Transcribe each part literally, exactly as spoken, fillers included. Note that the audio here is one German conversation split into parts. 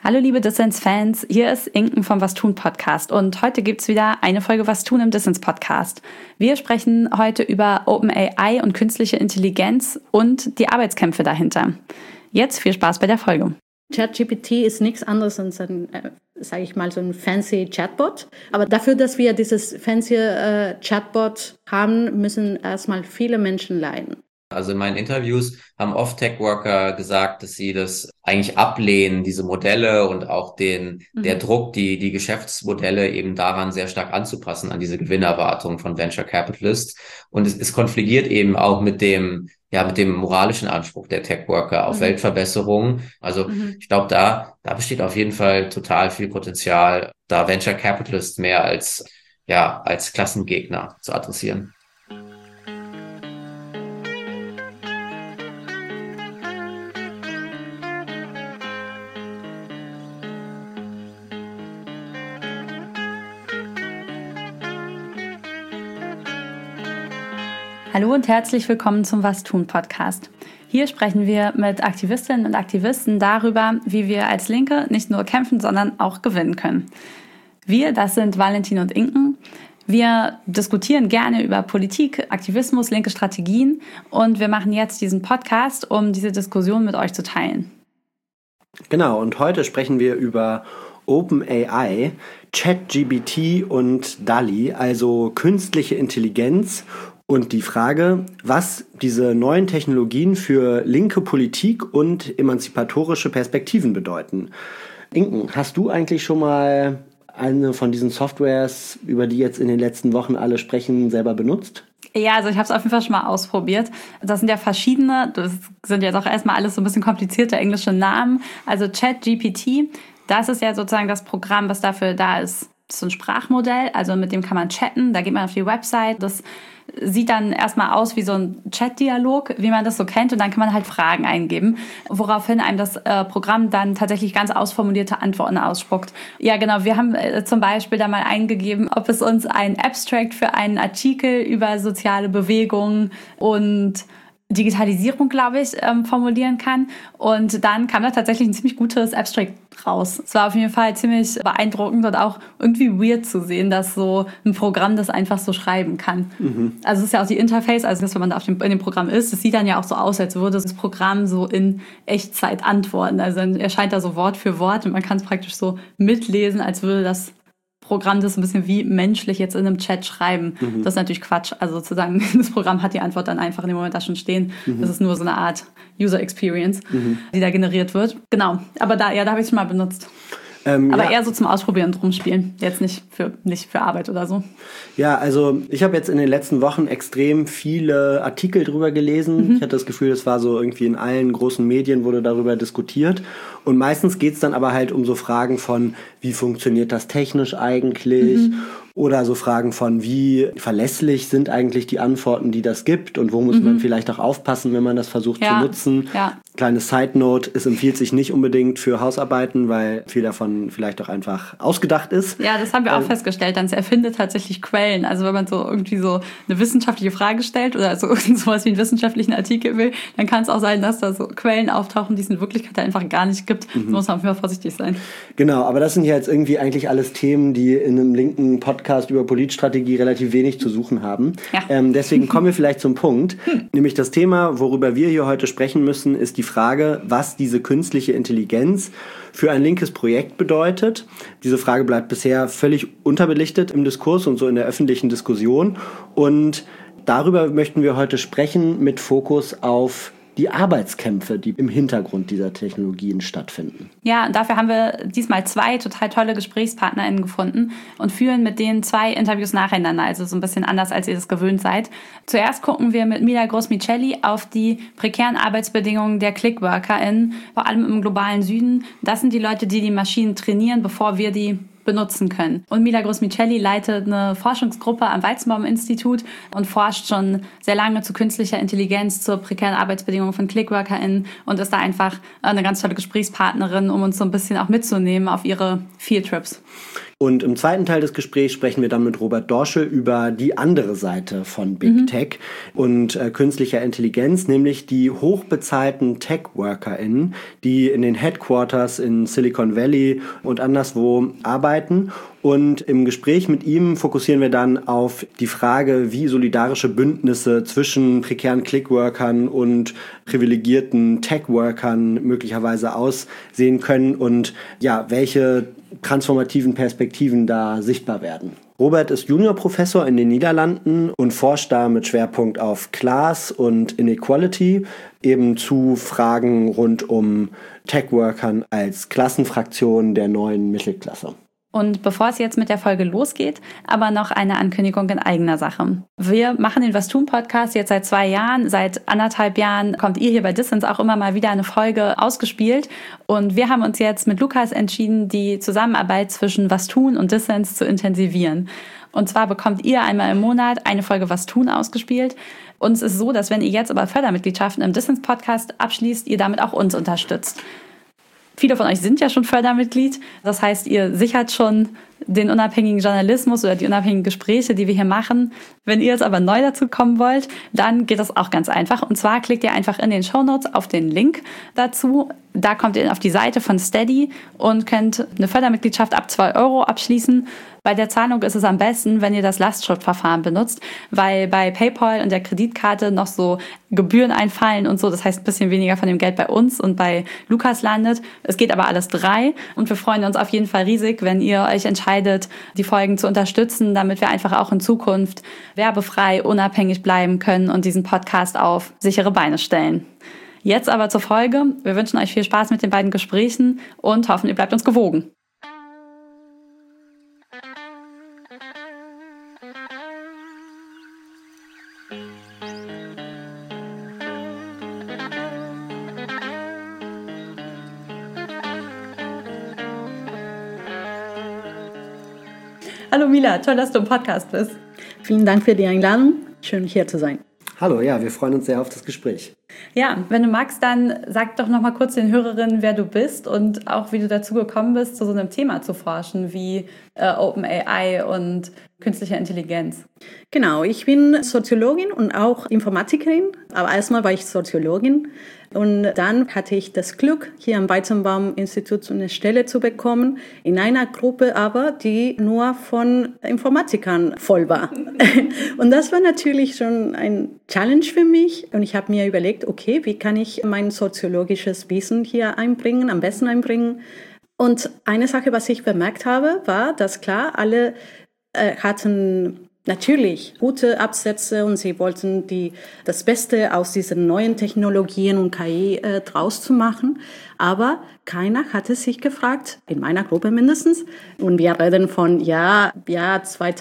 Hallo liebe Dissens-Fans, hier ist Inken vom Was tun Podcast und heute gibt's wieder eine Folge Was tun im Dissens Podcast. Wir sprechen heute über OpenAI und künstliche Intelligenz und die Arbeitskämpfe dahinter. Jetzt viel Spaß bei der Folge. ChatGPT ist nichts anderes als ein, äh, sage ich mal, so ein fancy Chatbot. Aber dafür, dass wir dieses fancy äh, Chatbot haben, müssen erstmal viele Menschen leiden. Also in meinen Interviews haben oft Tech-Worker gesagt, dass sie das eigentlich ablehnen, diese Modelle und auch den mhm. der Druck, die die Geschäftsmodelle eben daran sehr stark anzupassen, an diese Gewinnerwartungen von Venture Capitalists. Und es, es konfligiert eben auch mit dem ja mit dem moralischen Anspruch der Tech-Worker auf mhm. Weltverbesserung. Also mhm. ich glaube, da da besteht auf jeden Fall total viel Potenzial, da Venture Capitalists mehr als ja als Klassengegner zu adressieren. Hallo und herzlich willkommen zum Was tun Podcast. Hier sprechen wir mit Aktivistinnen und Aktivisten darüber, wie wir als Linke nicht nur kämpfen, sondern auch gewinnen können. Wir, das sind Valentin und Inken. Wir diskutieren gerne über Politik, Aktivismus, linke Strategien und wir machen jetzt diesen Podcast, um diese Diskussion mit euch zu teilen. Genau, und heute sprechen wir über OpenAI, ChatGPT und DALL-E, also künstliche Intelligenz. Und die Frage, was diese neuen Technologien für linke Politik und emanzipatorische Perspektiven bedeuten. Inken, hast du eigentlich schon mal eine von diesen Softwares, über die jetzt in den letzten Wochen alle sprechen, selber benutzt? Ja, also ich habe es auf jeden Fall schon mal ausprobiert. Das sind ja verschiedene, das sind ja doch erstmal alles so ein bisschen komplizierte englische Namen. Also ChatGPT, das ist ja sozusagen das Programm, was dafür da ist. Das ist so ein Sprachmodell, also mit dem kann man chatten, da geht man auf die Website, das sieht dann erstmal aus wie so ein Chat-Dialog, wie man das so kennt und dann kann man halt Fragen eingeben, woraufhin einem das äh, Programm dann tatsächlich ganz ausformulierte Antworten ausspuckt. Ja genau, wir haben äh, zum Beispiel da mal eingegeben, ob es uns ein Abstract für einen Artikel über soziale Bewegungen und Digitalisierung, glaube ich, ähm, formulieren kann. Und dann kam da tatsächlich ein ziemlich gutes Abstract raus. Es war auf jeden Fall ziemlich beeindruckend und auch irgendwie weird zu sehen, dass so ein Programm das einfach so schreiben kann. Mhm. Also es ist ja auch die Interface, also das, wenn man da auf dem, in dem Programm ist, das sieht dann ja auch so aus, als würde das Programm so in Echtzeit antworten. Also dann erscheint da so Wort für Wort und man kann es praktisch so mitlesen, als würde das Programm das ein bisschen wie menschlich jetzt in einem Chat schreiben. Mhm. Das ist natürlich Quatsch. Also sozusagen, das Programm hat die Antwort dann einfach in dem Moment da schon stehen. Mhm. Das ist nur so eine Art User Experience, mhm. die da generiert wird. Genau. Aber da, ja, da habe ich es schon mal benutzt. Ähm, Aber ja. eher so zum Ausprobieren und Rumspielen. Jetzt nicht für, nicht für Arbeit oder so. Ja, also ich habe jetzt in den letzten Wochen extrem viele Artikel drüber gelesen. Mhm. Ich hatte das Gefühl, es war so irgendwie in allen großen Medien wurde darüber diskutiert. Und meistens geht's dann aber halt um so Fragen von, wie funktioniert das technisch eigentlich? Mhm. Oder so Fragen von, wie verlässlich sind eigentlich die Antworten, die das gibt? Und wo muss mhm. man vielleicht auch aufpassen, wenn man das versucht ja. zu nutzen? Ja. Kleine Side-Note, es empfiehlt sich nicht unbedingt für Hausarbeiten, weil viel davon vielleicht auch einfach ausgedacht ist. Ja, das haben wir auch ähm, festgestellt. Dann erfindet tatsächlich Quellen. Also wenn man so irgendwie so eine wissenschaftliche Frage stellt oder so sowas wie einen wissenschaftlichen Artikel will, dann kann es auch sein, dass da so Quellen auftauchen, die es in Wirklichkeit einfach gar nicht gibt. Mhm. Da muss man auf jeden Fall vorsichtig sein. Genau, aber das sind ja jetzt irgendwie eigentlich alles Themen, die in einem linken Podcast über Politstrategie relativ wenig zu suchen haben. Ja. Ähm, deswegen kommen wir vielleicht zum Punkt. Hm. Nämlich das Thema, worüber wir hier heute sprechen müssen, ist die Frage, was diese künstliche Intelligenz für ein linkes Projekt bedeutet. Diese Frage bleibt bisher völlig unterbelichtet im Diskurs und so in der öffentlichen Diskussion. Und darüber möchten wir heute sprechen mit Fokus auf die Arbeitskämpfe, die im Hintergrund dieser Technologien stattfinden. Ja, und dafür haben wir diesmal zwei total tolle GesprächspartnerInnen gefunden und führen mit denen zwei Interviews nacheinander, also so ein bisschen anders, als ihr das gewöhnt seid. Zuerst gucken wir mit Milagros Miceli auf die prekären Arbeitsbedingungen der ClickWorkerInnen, vor allem im globalen Süden. Das sind die Leute, die die Maschinen trainieren, bevor wir die benutzen können. Und Milagros Miceli leitet eine Forschungsgruppe am Weizenbaum-Institut und forscht schon sehr lange zu künstlicher Intelligenz, zur prekären Arbeitsbedingungen von ClickWorkerInnen und ist da einfach eine ganz tolle Gesprächspartnerin, um uns so ein bisschen auch mitzunehmen auf ihre Fieldtrips. Und im zweiten Teil des Gesprächs sprechen wir dann mit Robert Dorsche über die andere Seite von Big mhm. Tech und äh, künstlicher Intelligenz, nämlich die hochbezahlten Tech-WorkerInnen, die in den Headquarters in Silicon Valley und anderswo arbeiten. Und im Gespräch mit ihm fokussieren wir dann auf die Frage, wie solidarische Bündnisse zwischen prekären Clickworkern und privilegierten Tech-Workern möglicherweise aussehen können und ja, welche transformativen Perspektiven da sichtbar werden. Robert ist Juniorprofessor in den Niederlanden und forscht da mit Schwerpunkt auf Class und Inequality, eben zu Fragen rund um Tech-Workern als Klassenfraktion der neuen Mittelklasse. Und bevor es jetzt mit der Folge losgeht, aber noch eine Ankündigung in eigener Sache. Wir machen den Was tun Podcast jetzt seit zwei Jahren. Seit anderthalb Jahren kommt ihr hier bei Dissens auch immer mal wieder eine Folge ausgespielt. Und wir haben uns jetzt mit Lukas entschieden, die Zusammenarbeit zwischen Was tun und Dissens zu intensivieren. Und zwar bekommt ihr einmal im Monat eine Folge Was tun ausgespielt. Uns ist so, dass wenn ihr jetzt aber Fördermitgliedschaften im Dissens Podcast abschließt, ihr damit auch uns unterstützt. Viele von euch sind ja schon Fördermitglied. Das heißt, ihr sichert schon den unabhängigen Journalismus oder die unabhängigen Gespräche, die wir hier machen. Wenn ihr jetzt aber neu dazu kommen wollt, dann geht das auch ganz einfach. Und zwar klickt ihr einfach in den Shownotes auf den Link dazu. Da kommt ihr auf die Seite von Steady und könnt eine Fördermitgliedschaft ab zwei Euro abschließen. Bei der Zahlung ist es am besten, wenn ihr das Lastschriftverfahren benutzt, weil bei PayPal und der Kreditkarte noch so Gebühren einfallen und so. Das heißt, ein bisschen weniger von dem Geld bei uns und bei Lukas landet. Es geht aber alles drei und wir freuen uns auf jeden Fall riesig, wenn ihr euch entscheidet, die Folgen zu unterstützen, damit wir einfach auch in Zukunft werbefrei, unabhängig bleiben können und diesen Podcast auf sichere Beine stellen. Jetzt aber zur Folge. Wir wünschen euch viel Spaß mit den beiden Gesprächen und hoffen, ihr bleibt uns gewogen. Hallo Mila, toll, dass du im Podcast bist. Vielen Dank für die Einladung. Schön, hier zu sein. Hallo, ja, wir freuen uns sehr auf das Gespräch. Ja, wenn du magst, dann sag doch noch mal kurz den Hörerinnen, wer du bist und auch, wie du dazu gekommen bist, zu so einem Thema zu forschen wie äh, OpenAI und künstliche Intelligenz. Genau, ich bin Soziologin und auch Informatikerin, aber erstmal war ich Soziologin. Und dann hatte ich das Glück, hier am Weizenbaum-Institut eine Stelle zu bekommen, in einer Gruppe aber, die nur von Informatikern voll war. Und das war natürlich schon ein Challenge für mich. Und ich habe mir überlegt, okay, wie kann ich mein soziologisches Wissen hier einbringen, am besten einbringen? Und eine Sache, was ich bemerkt habe, war, dass klar, alle äh, hatten natürlich gute Absätze und sie wollten die, das Beste aus diesen neuen Technologien und K I äh, draus zu machen. Aber keiner hatte sich gefragt, in meiner Gruppe mindestens, und wir reden von Jahr, Jahr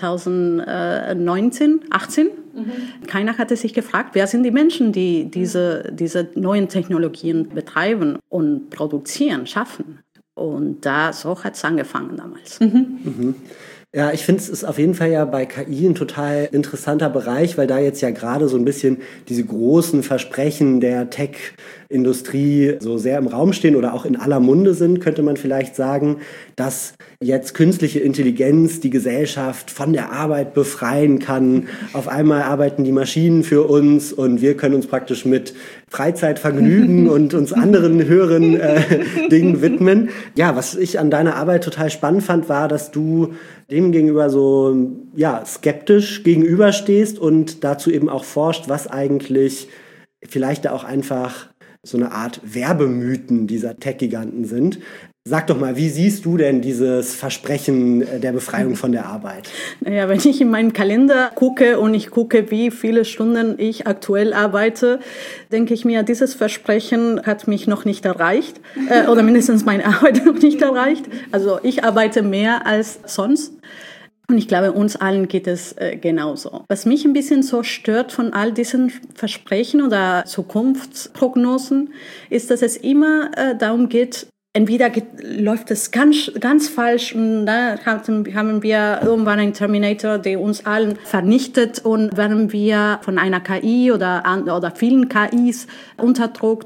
zweitausendneunzehn, achtzehn, mhm. Keiner hatte sich gefragt, wer sind die Menschen, die diese, diese neuen Technologien betreiben und produzieren, schaffen. Und da, so hat es angefangen damals. Mhm. Mhm. Ja, ich finde, es ist auf jeden Fall ja bei K I ein total interessanter Bereich, weil da jetzt ja gerade so ein bisschen diese großen Versprechen der Tech-Industrie so sehr im Raum stehen oder auch in aller Munde sind, könnte man vielleicht sagen, dass jetzt künstliche Intelligenz die Gesellschaft von der Arbeit befreien kann. Auf einmal arbeiten die Maschinen für uns und wir können uns praktisch mit Freizeitvergnügen und uns anderen höheren äh, Dingen widmen. Ja, was ich an deiner Arbeit total spannend fand, war, dass du dem gegenüber so ja, skeptisch gegenüberstehst und dazu eben auch forscht, was eigentlich vielleicht da auch einfach so eine Art Werbemythen dieser Tech-Giganten sind. Sag doch mal, wie siehst du denn dieses Versprechen der Befreiung von der Arbeit? Naja, wenn ich in meinen Kalender gucke und ich gucke, wie viele Stunden ich aktuell arbeite, denke ich mir, dieses Versprechen hat mich noch nicht erreicht äh, oder mindestens meine Arbeit noch nicht erreicht. Also ich arbeite mehr als sonst. Und ich glaube, uns allen geht es äh, genauso. Was mich ein bisschen so stört von all diesen Versprechen oder Zukunftsprognosen, ist, dass es immer äh, darum geht, entweder geht, läuft es ganz, ganz falsch und da haben, haben wir irgendwann einen Terminator, der uns allen vernichtet und werden wir von einer K I oder, oder vielen K Is unterdrückt.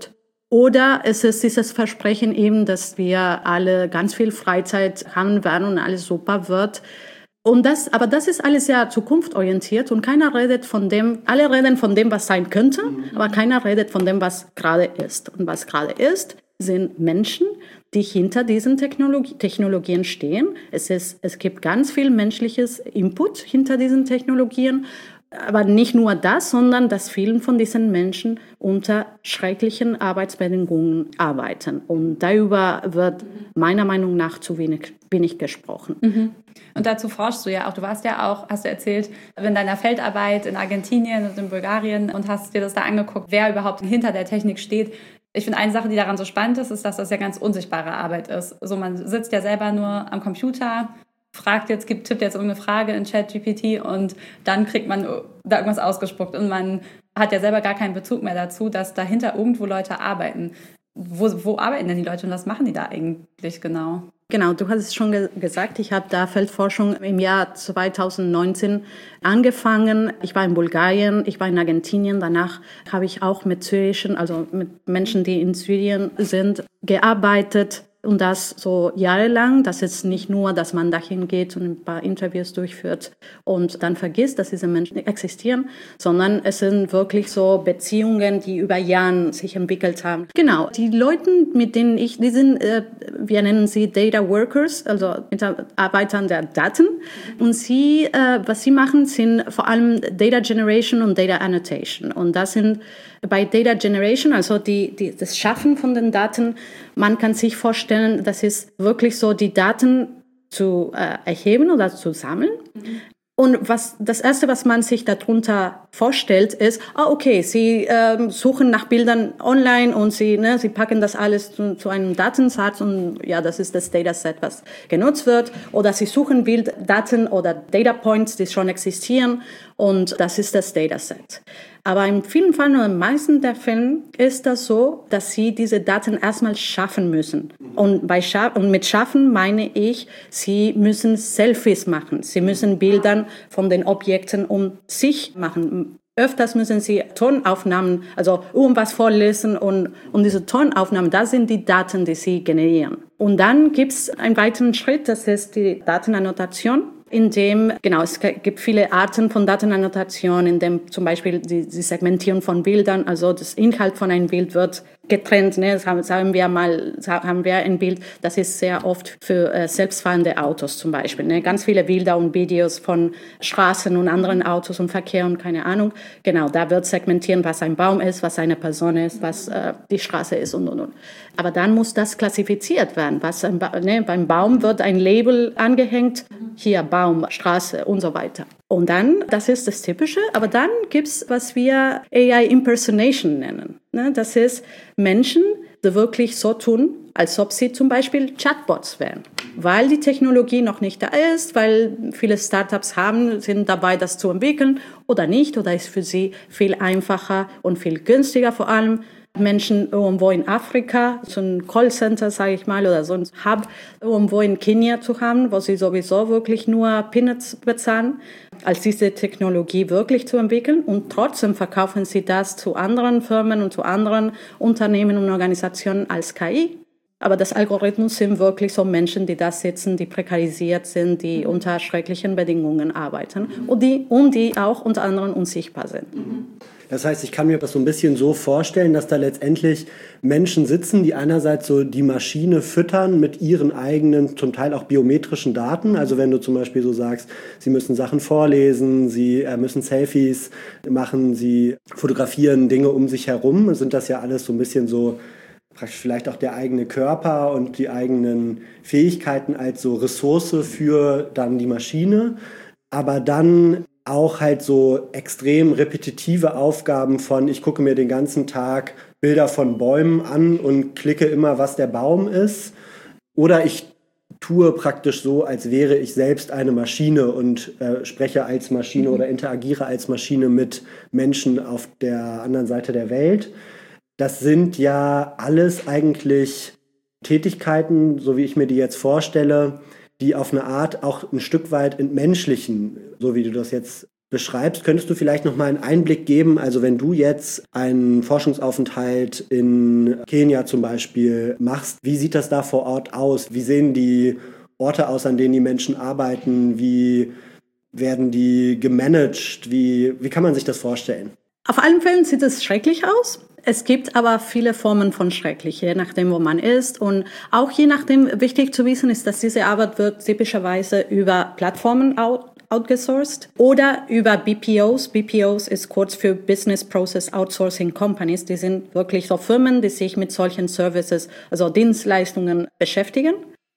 Oder es ist dieses Versprechen eben, dass wir alle ganz viel Freizeit haben werden und alles super wird. Und das, aber das ist alles ja zukunftsorientiert und keiner redet von dem, alle reden von dem, was sein könnte, aber keiner redet von dem, was gerade ist. Und was gerade ist, sind Menschen, die hinter diesen Technologie, Technologien stehen. Es ist, es gibt ganz viel menschliches Input hinter diesen Technologien. Aber nicht nur das, sondern dass viele von diesen Menschen unter schrecklichen Arbeitsbedingungen arbeiten. Und darüber wird meiner Meinung nach zu wenig, wenig gesprochen. Mhm. Und dazu forschst du ja auch. Du warst ja auch, hast du erzählt, in deiner Feldarbeit in Argentinien und in Bulgarien und hast dir das da angeguckt, wer überhaupt hinter der Technik steht. Ich finde, eine Sache, die daran so spannend ist, ist, dass das ja ganz unsichtbare Arbeit ist. Also man sitzt ja selber nur am Computer, fragt jetzt, gibt, tippt jetzt irgendeine Frage in ChatGPT und dann kriegt man da irgendwas ausgespuckt und man hat ja selber gar keinen Bezug mehr dazu, dass dahinter irgendwo Leute arbeiten. Wo, wo arbeiten denn die Leute und was machen die da eigentlich genau? Genau, du hast es schon ge- gesagt, ich habe da Feldforschung im Jahr zweitausendneunzehn angefangen. Ich war in Bulgarien, ich war in Argentinien, danach habe ich auch mit Syrischen, also mit Menschen, die in Syrien sind, gearbeitet. Und das so jahrelang. Das ist nicht nur, dass man dahin geht und ein paar Interviews durchführt und dann vergisst, dass diese Menschen existieren, sondern es sind wirklich so Beziehungen, die über Jahre sich entwickelt haben. Genau, die Leute, mit denen ich, die sind, äh, wir nennen sie Data Workers, also Mitarbeiter der Daten. Und sie, äh, was sie machen, sind vor allem Data Generation und Data Annotation. Und das sind bei Data Generation, also die, die, das Schaffen von den Daten, man kann sich vorstellen, das ist wirklich so, die Daten zu äh, erheben oder zu sammeln. Mhm. Und was das Erste, was man sich darunter vorstellt, ist, ah, okay, Sie ähm, suchen nach Bildern online und Sie, ne, Sie packen das alles zu, zu einem Datensatz und ja, das ist das Dataset, was genutzt wird. Oder Sie suchen Bilddaten oder Data Points, die schon existieren und das ist das Dataset. Aber in vielen Fällen oder in den meisten der Fällen ist das so, dass Sie diese Daten erstmal schaffen müssen. Und, bei Scha- und mit Schaffen meine ich, Sie müssen Selfies machen. Sie müssen Bilder von den Objekten um sich machen. Öfters müssen Sie Tonaufnahmen, also irgendwas vorlesen und, und diese Tonaufnahmen, das sind die Daten, die Sie generieren. Und dann gibt es einen weiteren Schritt, das ist die Datenannotation. In dem, genau, es gibt viele Arten von Datenannotation, in dem zum Beispiel die, die Segmentierung von Bildern, also das Inhalt von einem Bild wird getrennt, ne? Das haben, sagen wir mal, haben wir ein Bild, das ist sehr oft für äh, selbstfahrende Autos zum Beispiel, ne? Ganz viele Bilder und Videos von Straßen und anderen Autos und Verkehr und keine Ahnung. Genau, da wird segmentieren, was ein Baum ist, was eine Person ist, was äh, die Straße ist und, und, und. Aber dann muss das klassifiziert werden. Was ein ba- ne? Beim Baum wird ein Label angehängt, hier Baum, Straße und so weiter. Und dann, das ist das Typische, aber dann gibt's, was wir A I Impersonation nennen. Ne? Das ist Menschen, die wirklich so tun, als ob sie zum Beispiel Chatbots wären. Weil die Technologie noch nicht da ist, weil viele Startups haben, sind dabei, das zu entwickeln oder nicht, oder ist für sie viel einfacher und viel günstiger vor allem, Menschen irgendwo in Afrika, so ein Callcenter, sage ich mal, oder so ein Hub irgendwo in Kenia zu haben, wo sie sowieso wirklich nur Peanuts bezahlen, als diese Technologie wirklich zu entwickeln. Und trotzdem verkaufen sie das zu anderen Firmen und zu anderen Unternehmen und Organisationen als K I. Aber das Algorithmus sind wirklich so Menschen, die da sitzen, die prekarisiert sind, die mhm. unter schrecklichen Bedingungen arbeiten mhm. und, die, und die auch unter anderem unsichtbar sind. Mhm. Das heißt, ich kann mir das so ein bisschen so vorstellen, dass da letztendlich Menschen sitzen, die einerseits so die Maschine füttern mit ihren eigenen, zum Teil auch biometrischen Daten. Also wenn du zum Beispiel so sagst, sie müssen Sachen vorlesen, sie müssen Selfies machen, sie fotografieren Dinge um sich herum, sind das ja alles so ein bisschen so praktisch vielleicht auch der eigene Körper und die eigenen Fähigkeiten als so Ressource für dann die Maschine. Aber dann auch halt so extrem repetitive Aufgaben von, ich gucke mir den ganzen Tag Bilder von Bäumen an und klicke immer, was der Baum ist. Oder ich tue praktisch so, als wäre ich selbst eine Maschine und äh, spreche als Maschine mhm. oder interagiere als Maschine mit Menschen auf der anderen Seite der Welt. Das sind ja alles eigentlich Tätigkeiten, so wie ich mir die jetzt vorstelle, die auf eine Art auch ein Stück weit entmenschlichen, so wie du das jetzt beschreibst, könntest du vielleicht noch mal einen Einblick geben, also wenn du jetzt einen Forschungsaufenthalt in Kenia zum Beispiel machst, wie sieht das da vor Ort aus? Wie sehen die Orte aus, an denen die Menschen arbeiten? Wie werden die gemanagt? Wie, wie kann man sich das vorstellen? Auf allen Fällen sieht es schrecklich aus. Es gibt aber viele Formen von schrecklich, je nachdem, wo man ist. Und auch je nachdem, wichtig zu wissen ist, dass diese Arbeit wird typischerweise über Plattformen out, outgesourced oder über B P Os. B P Os ist kurz für Business Process Outsourcing Companies. Die sind wirklich so Firmen, die sich mit solchen Services, also Dienstleistungen beschäftigen.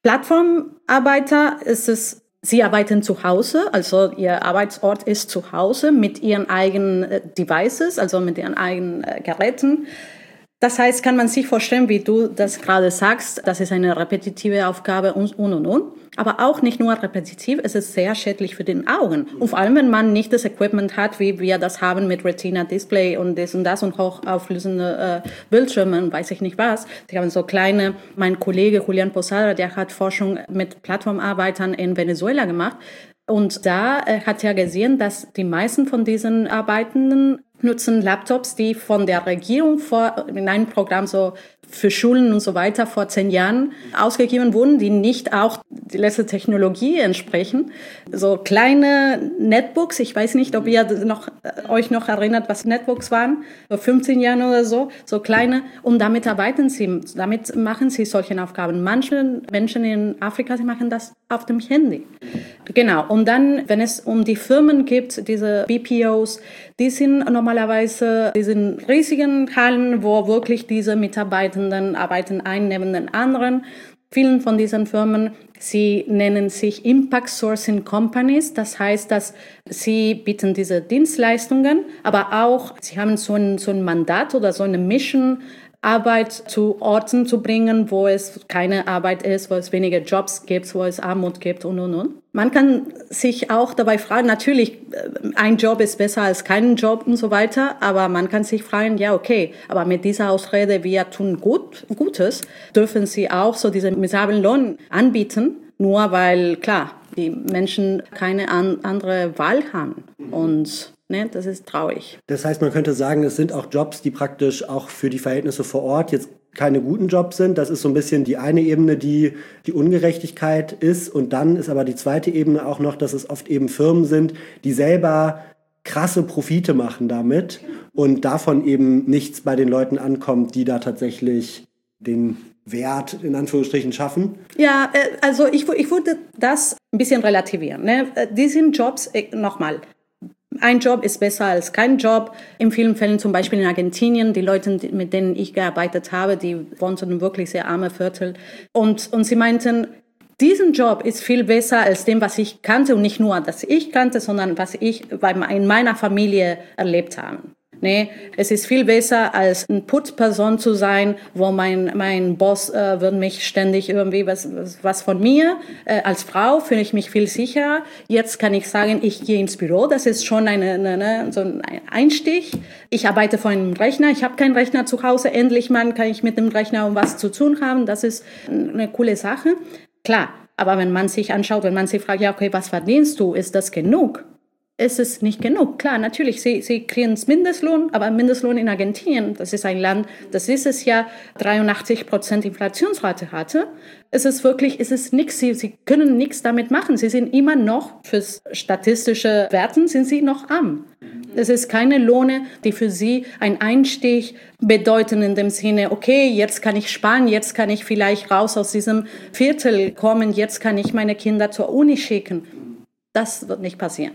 Plattformarbeiter ist es, sie arbeiten zu Hause, also ihr Arbeitsort ist zu Hause mit ihren eigenen Devices, also mit ihren eigenen Geräten. Das heißt, kann man sich vorstellen, wie du das gerade sagst, das ist eine repetitive Aufgabe und, und, und, und. Aber auch nicht nur repetitiv, es ist sehr schädlich für die Augen. Und vor allem, wenn man nicht das Equipment hat, wie wir das haben mit Retina-Display und das und das und hochauflösende äh, Bildschirme und weiß ich nicht was. Die haben so kleine, mein Kollege Julian Posada, der hat Forschung mit Plattformarbeitern in Venezuela gemacht. Und da äh, hat er gesehen, dass die meisten von diesen Arbeitenden nutzen Laptops, die von der Regierung vor, in einem Programm so für Schulen und so weiter vor zehn Jahren ausgegeben wurden, die nicht auch die letzte Technologie entsprechen. So kleine Netbooks, ich weiß nicht, ob ihr noch, euch noch erinnert, was Netbooks waren, vor fünfzehn Jahren oder so, so kleine, und damit arbeiten sie, damit machen sie solche Aufgaben. Manche Menschen in Afrika, sie machen das auf dem Handy. Genau, und dann, wenn es um die Firmen geht, diese B P Os, die sind normalerweise, die sind riesigen Hallen, wo wirklich diese Mitarbeitenden arbeiten ein neben den anderen. Vielen von diesen Firmen, sie nennen sich Impact Sourcing Companies. Das heißt, dass sie bieten diese Dienstleistungen, aber auch, sie haben so ein, so ein Mandat oder so eine Mission, Arbeit zu Orten zu bringen, wo es keine Arbeit ist, wo es weniger Jobs gibt, wo es Armut gibt und, und, und. Man kann sich auch dabei fragen, natürlich, ein Job ist besser als kein Job und so weiter, aber man kann sich fragen, ja, okay, aber mit dieser Ausrede, wir tun gut, Gutes, dürfen sie auch so diesen miserablen Lohn anbieten, nur weil, klar, die Menschen keine an, andere Wahl haben und Ne, das ist traurig. Das heißt, man könnte sagen, es sind auch Jobs, die praktisch auch für die Verhältnisse vor Ort jetzt keine guten Jobs sind. Das ist so ein bisschen die eine Ebene, die die Ungerechtigkeit ist. Und dann ist aber die zweite Ebene auch noch, dass es oft eben Firmen sind, die selber krasse Profite machen damit und davon eben nichts bei den Leuten ankommt, die da tatsächlich den Wert in Anführungsstrichen schaffen? Ja, also ich, ich würde das ein bisschen relativieren. Ne? Die sind Jobs, nochmal, ein Job ist besser als kein Job. In vielen Fällen, zum Beispiel in Argentinien, die Leute, mit denen ich gearbeitet habe, die wohnten in wirklich sehr arme Viertel. Und, und sie meinten, diesen Job ist viel besser als dem, was ich kannte. Und nicht nur, das ich kannte, sondern was ich in meiner Familie erlebt habe. Nee, es ist viel besser, als eine Putzperson zu sein, wo mein mein Boss äh, wird mich ständig irgendwie was was, was von mir. Äh, als Frau fühle ich mich viel sicherer. Jetzt kann ich sagen, ich gehe ins Büro. Das ist schon eine, eine, eine so ein Einstieg. Ich arbeite vor einem Rechner. Ich habe keinen Rechner zu Hause. Endlich mal kann ich mit dem Rechner um was zu tun haben. Das ist eine coole Sache. Klar, aber wenn man sich anschaut, wenn man sich fragt, ja okay, was verdienst du? Ist das genug? Es ist nicht genug. Klar, natürlich, sie, sie kriegen das Mindestlohn, aber Mindestlohn in Argentinien, das ist ein Land, das dieses Jahr dreiundachtzig Prozent Inflationsrate hatte. Es ist wirklich, es ist nichts, sie, sie können nichts damit machen. Sie sind immer noch, fürs statistische Werten sind sie noch arm. Es ist keine Lohne, die für sie ein Einstieg bedeuten in dem Sinne, okay, jetzt kann ich sparen, jetzt kann ich vielleicht raus aus diesem Viertel kommen, jetzt kann ich meine Kinder zur Uni schicken. Das wird nicht passieren.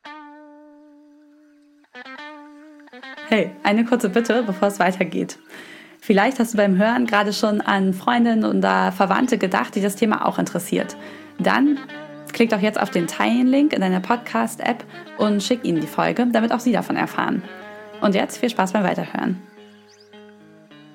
Hey, eine kurze Bitte, bevor es weitergeht. Vielleicht hast du beim Hören gerade schon an Freundinnen oder Verwandte gedacht, die das Thema auch interessiert. Dann klick doch jetzt auf den Teilen-Link in deiner Podcast-App und schick ihnen die Folge, damit auch sie davon erfahren. Und jetzt viel Spaß beim Weiterhören.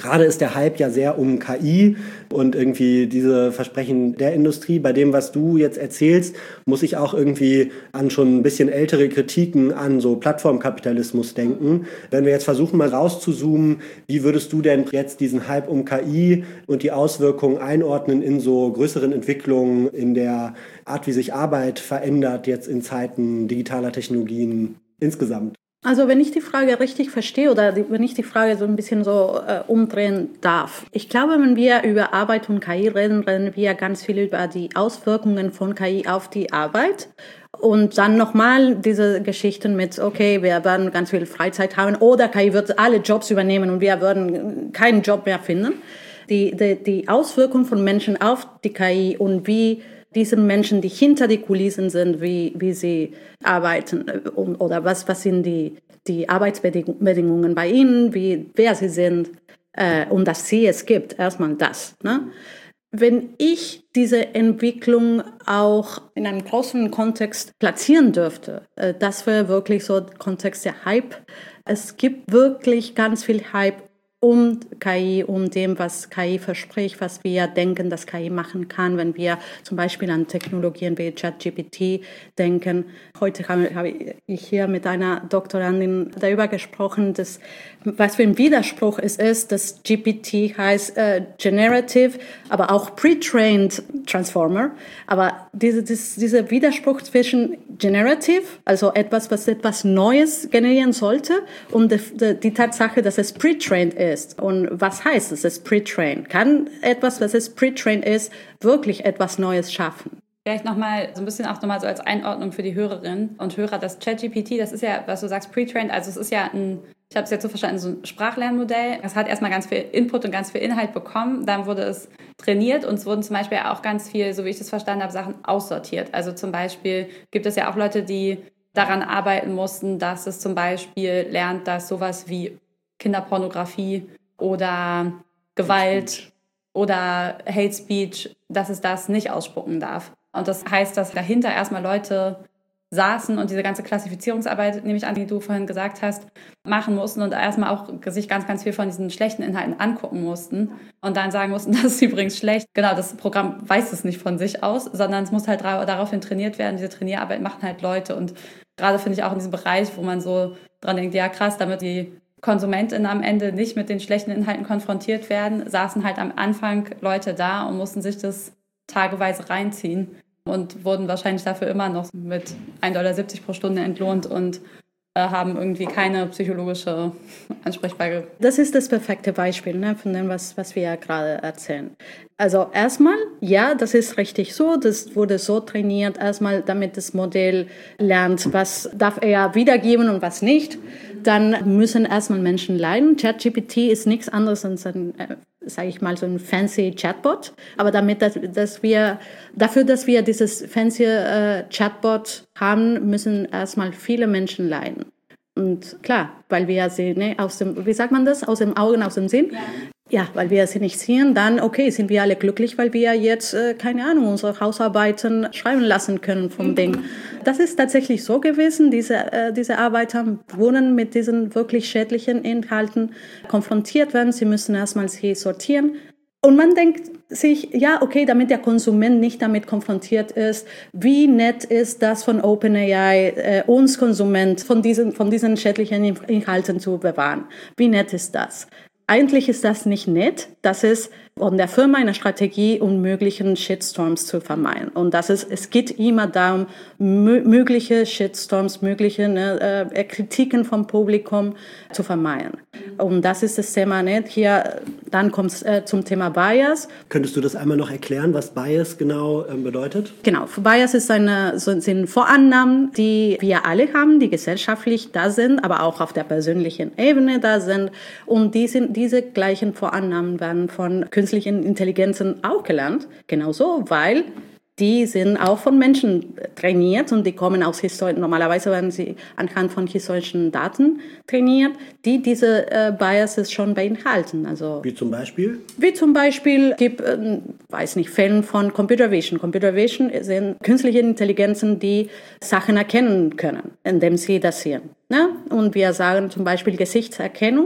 gerade ist der Hype ja sehr um K I und irgendwie diese Versprechen der Industrie. Bei dem, was du jetzt erzählst, muss ich auch irgendwie an schon ein bisschen ältere Kritiken an so Plattformkapitalismus denken. Wenn wir jetzt versuchen, mal rauszuzoomen, wie würdest du denn jetzt diesen Hype um K I und die Auswirkungen einordnen in so größeren Entwicklungen, in der Art, wie sich Arbeit verändert jetzt in Zeiten digitaler Technologien insgesamt? Also wenn ich die Frage richtig verstehe oder die, wenn ich die Frage so ein bisschen so äh, umdrehen darf. Ich glaube, wenn wir über Arbeit und K I reden, reden wir ganz viel über die Auswirkungen von K I auf die Arbeit. Und dann nochmal diese Geschichten mit, okay, wir werden ganz viel Freizeit haben oder K I wird alle Jobs übernehmen und wir würden keinen Job mehr finden. Die, die, die Auswirkungen von Menschen auf die K I und wie diese Menschen, die hinter die Kulissen sind, wie, wie sie arbeiten oder was, was sind die, die Arbeitsbedingungen bei ihnen, wie, wer sie sind äh, und dass sie es gibt, erstmal das. Ne? Wenn ich diese Entwicklung auch in einem großen Kontext platzieren dürfte, äh, das wäre wirklich so der Kontext der Hype. Es gibt wirklich ganz viel Hype um K I, um dem, was K I verspricht, was wir denken, dass K I machen kann, wenn wir zum Beispiel an Technologien wie ChatGPT denken. Heute habe ich hier mit einer Doktorandin darüber gesprochen, dass was für ein Widerspruch es ist, dass G P T heißt äh, Generative, aber auch Pre-Trained Transformer. Aber diese, diese, dieser Widerspruch zwischen Generative, also etwas, was etwas Neues generieren sollte, und die, die, die Tatsache, dass es Pre-Trained ist. Und was heißt es, es ist Pre-Trained? Kann etwas, was es Pre-Trained ist, wirklich etwas Neues schaffen? Vielleicht nochmal so ein bisschen auch nochmal so als Einordnung für die Hörerinnen und Hörer, das ChatGPT, das ist ja, was du sagst, Pre-Trained, also es ist ja ein, ich habe es jetzt so verstanden, so ein Sprachlernmodell. Es hat erstmal ganz viel Input und ganz viel Inhalt bekommen, dann wurde es trainiert und es wurden zum Beispiel auch ganz viel, so wie ich das verstanden habe, Sachen aussortiert. Also zum Beispiel gibt es ja auch Leute, die daran arbeiten mussten, dass es zum Beispiel lernt, dass sowas wie Kinderpornografie oder Gewalt oder Hate Speech, dass es das nicht ausspucken darf. Und das heißt, dass dahinter erstmal Leute saßen und diese ganze Klassifizierungsarbeit, nehme ich an, die du vorhin gesagt hast, machen mussten und erstmal auch sich ganz, ganz viel von diesen schlechten Inhalten angucken mussten und dann sagen mussten, das ist übrigens schlecht. Genau, das Programm weiß es nicht von sich aus, sondern es muss halt daraufhin trainiert werden. Diese Trainierarbeit machen halt Leute und gerade finde ich auch in diesem Bereich, wo man so dran denkt, ja krass, damit die KonsumentInnen am Ende nicht mit den schlechten Inhalten konfrontiert werden, saßen halt am Anfang Leute da und mussten sich das tageweise reinziehen und wurden wahrscheinlich dafür immer noch mit ein Dollar siebzig pro Stunde entlohnt und äh, haben irgendwie keine psychologische Ansprechbarkeit. Das ist das perfekte Beispiel, ne, von dem, was, was wir ja gerade erzählen. Also erstmal, ja, das ist richtig so, das wurde so trainiert, erstmal damit das Modell lernt, was darf er wiedergeben und was nicht. Dann müssen erstmal Menschen leiden. ChatGPT ist nichts anderes als ein, äh, sage ich mal, so ein fancy Chatbot. Aber damit, dass, dass wir, dafür, dass wir dieses fancy äh, Chatbot haben, müssen erstmal viele Menschen leiden. Und klar, weil wir sie, ne, aus dem, wie sagt man das, aus dem Augen, aus dem Sinn. Ja. Ja, weil wir sie nicht sehen, dann okay, sind wir alle glücklich, weil wir jetzt, äh, keine Ahnung, unsere Hausarbeiten schreiben lassen können vom mhm. Ding. Das ist tatsächlich so gewesen. Diese, äh, diese Arbeiter wurden mit diesen wirklich schädlichen Inhalten konfrontiert werden. Sie müssen erstmal sie sortieren. Und man denkt sich, ja, okay, damit der Konsument nicht damit konfrontiert ist, wie nett ist das von OpenAI, äh, uns Konsument von diesen, von diesen schädlichen Inhalten zu bewahren. Wie nett ist das? Eigentlich ist das nicht nett. Das ist von der Firma eine Strategie, um möglichen Shitstorms zu vermeiden. Und das ist, es geht immer darum, mö- mögliche Shitstorms, mögliche ne, äh, Kritiken vom Publikum zu vermeiden. Und das ist das Thema nicht. Hier, dann kommt es äh, zum Thema Bias. Könntest du das einmal noch erklären, was Bias genau äh, bedeutet? Genau, Bias ist eine, sind Vorannahmen, die wir alle haben, die gesellschaftlich da sind, aber auch auf der persönlichen Ebene da sind. Und die sind, diese gleichen Vorannahmen werden von künstlichen Intelligenzen auch gelernt, genauso, weil die sind auch von Menschen trainiert und die kommen aus Historien. Normalerweise werden sie anhand von historischen Daten trainiert, die diese äh, Biases schon beinhalten. Also wie zum Beispiel? Wie zum Beispiel gibt, äh, weiß nicht, Fällen von Computer Vision. Computer Vision sind künstliche Intelligenzen, die Sachen erkennen können, indem sie das sehen. Ne? Und wir sagen zum Beispiel Gesichtserkennung.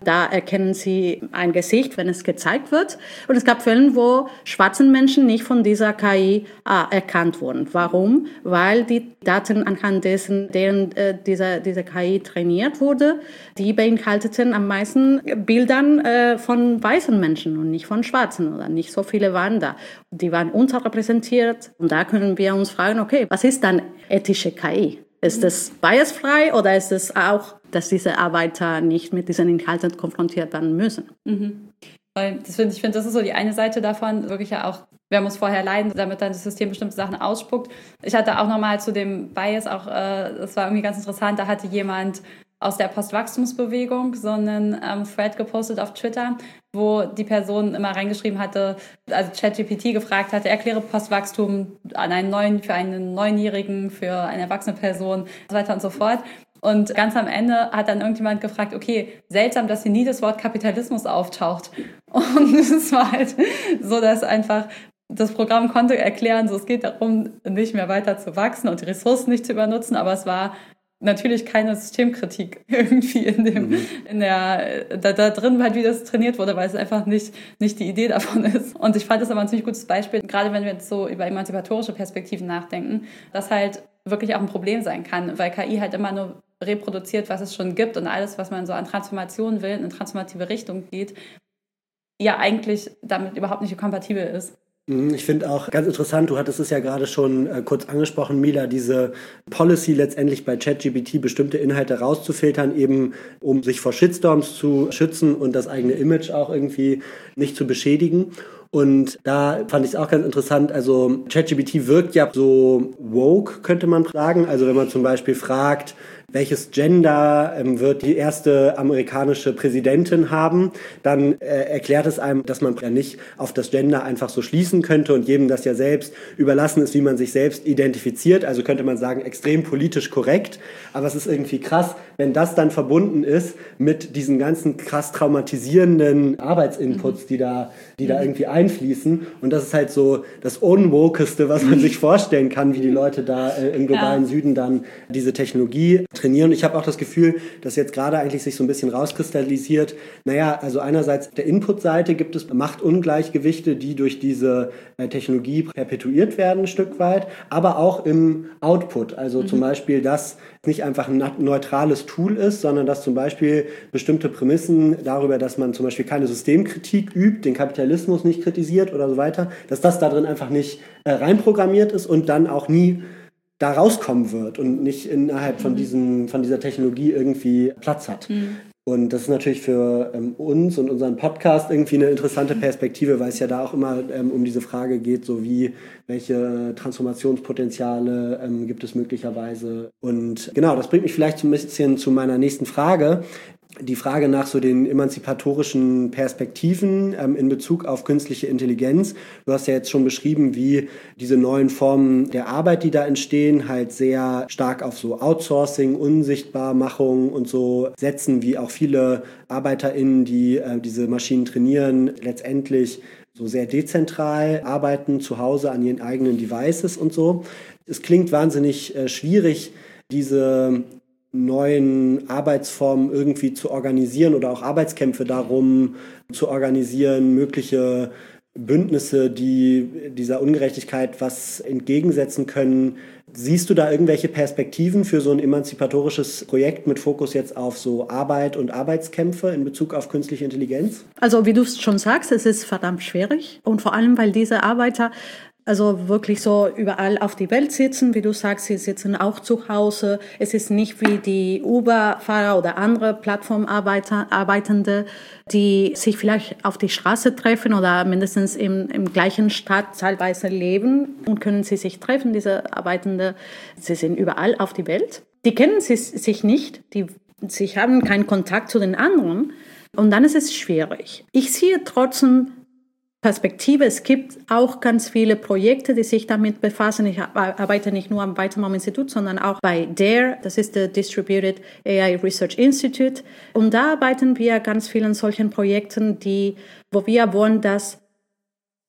Da erkennen sie ein Gesicht, wenn es gezeigt wird. Und es gab Fälle, wo schwarze Menschen nicht von dieser K I ah, erkannt wurden. Warum? Weil die Daten anhand dessen, deren äh, diese, diese K I trainiert wurde, die beinhalteten am meisten Bildern äh, von weißen Menschen und nicht von schwarzen. Oder nicht so viele waren da. Die waren unterrepräsentiert. Und da können wir uns fragen, okay, was ist dann ethische K I? Ist es biasfrei oder ist es auch, dass diese Arbeiter nicht mit diesen Inhalten konfrontiert werden müssen? Mhm. Das find, ich finde, das ist so die eine Seite davon, wirklich ja auch, wer muss vorher leiden, damit dann das System bestimmte Sachen ausspuckt. Ich hatte auch nochmal zu dem Bias auch, äh, das war irgendwie ganz interessant, da hatte jemand aus der Postwachstumsbewegung so einen ähm, Thread gepostet auf Twitter, wo die Person immer reingeschrieben hatte, also ChatGPT gefragt hatte, erkläre Postwachstum an einen neuen, für einen Neunjährigen, für eine erwachsene Person und so weiter und so fort. Und ganz am Ende hat dann irgendjemand gefragt, okay, seltsam, dass hier nie das Wort Kapitalismus auftaucht. Und es war halt so, dass einfach das Programm konnte erklären, so es geht darum, nicht mehr weiter zu wachsen und die Ressourcen nicht zu übernutzen, aber es war natürlich keine Systemkritik irgendwie in dem, mhm. in der, da, da drin halt, wie das trainiert wurde, weil es einfach nicht, nicht die Idee davon ist. Und ich fand das aber ein ziemlich gutes Beispiel, gerade wenn wir jetzt so über emanzipatorische Perspektiven nachdenken, dass halt wirklich auch ein Problem sein kann, weil K I halt immer nur reproduziert, was es schon gibt und alles, was man so an Transformation will, in eine transformative Richtung geht, ja eigentlich damit überhaupt nicht kompatibel ist. Ich finde auch ganz interessant, du hattest es ja gerade schon äh, kurz angesprochen, Mila, diese Policy letztendlich bei ChatGPT bestimmte Inhalte rauszufiltern, eben um sich vor Shitstorms zu schützen und das eigene Image auch irgendwie nicht zu beschädigen. Und da fand ich es auch ganz interessant, also ChatGPT wirkt ja so woke, könnte man sagen. Also wenn man zum Beispiel fragt, welches Gender ähm, wird die erste amerikanische Präsidentin haben, dann äh, erklärt es einem, dass man ja nicht auf das Gender einfach so schließen könnte und jedem das ja selbst überlassen ist, wie man sich selbst identifiziert. Also könnte man sagen, extrem politisch korrekt. Aber es ist irgendwie krass, wenn das dann verbunden ist mit diesen ganzen krass traumatisierenden Arbeitsinputs, die da, die da irgendwie einfließen. Und das ist halt so das Unwokeste, was man sich vorstellen kann, wie die Leute da äh, im globalen ja. Süden dann diese Technologie trainieren. Ich habe auch das Gefühl, dass jetzt gerade eigentlich sich so ein bisschen rauskristallisiert, naja, also einerseits der Input-Seite gibt es Machtungleichgewichte, die durch diese äh, Technologie perpetuiert werden ein Stück weit, aber auch im Output. Also mhm. zum Beispiel, dass nicht einfach ein neutrales Tool ist, sondern dass zum Beispiel bestimmte Prämissen darüber, dass man zum Beispiel keine Systemkritik übt, den Kapitalismus nicht kritisiert oder so weiter, dass das da drin einfach nicht äh, reinprogrammiert ist und dann auch nie da rauskommen wird und nicht innerhalb von, diesem, von dieser Technologie irgendwie Platz hat. Mhm. Und das ist natürlich für ähm, uns und unseren Podcast irgendwie eine interessante Perspektive, weil es ja da auch immer ähm, um diese Frage geht, so wie, welche Transformationspotenziale ähm, gibt es möglicherweise. Und genau, das bringt mich vielleicht so ein bisschen zu meiner nächsten Frage. Die Frage nach so den emanzipatorischen Perspektiven ähm, in Bezug auf künstliche Intelligenz. Du hast ja jetzt schon beschrieben, wie diese neuen Formen der Arbeit, die da entstehen, halt sehr stark auf so Outsourcing, Unsichtbarmachung und so setzen, wie auch viele ArbeiterInnen, die äh, diese Maschinen trainieren, letztendlich so sehr dezentral arbeiten, zu Hause an ihren eigenen Devices und so. Es klingt wahnsinnig äh, schwierig, diese neuen Arbeitsformen irgendwie zu organisieren oder auch Arbeitskämpfe darum zu organisieren, mögliche Bündnisse, die dieser Ungerechtigkeit was entgegensetzen können. Siehst du da irgendwelche Perspektiven für so ein emanzipatorisches Projekt mit Fokus jetzt auf so Arbeit und Arbeitskämpfe in Bezug auf künstliche Intelligenz? Also wie du es schon sagst, es ist verdammt schwierig und vor allem, weil diese Arbeiter also wirklich so überall auf die Welt sitzen, wie du sagst, sie sitzen auch zu Hause. Es ist nicht wie die Uber-Fahrer oder andere Plattformarbeiter, Arbeitende, die sich vielleicht auf die Straße treffen oder mindestens im, im gleichen Stadt teilweise leben und können sie sich treffen, diese Arbeitende. Sie sind überall auf die Welt. Die kennen sie, sich nicht, die, sie haben keinen Kontakt zu den anderen und dann ist es schwierig. Ich sehe trotzdem Perspektive. Es gibt auch ganz viele Projekte, die sich damit befassen. Ich arbeite nicht nur am Weizenbaum-Institut, sondern auch bei D A R E, das ist der Distributed A I Research Institute. Und da arbeiten wir ganz vielen solchen Projekten, die, wo wir wollen, dass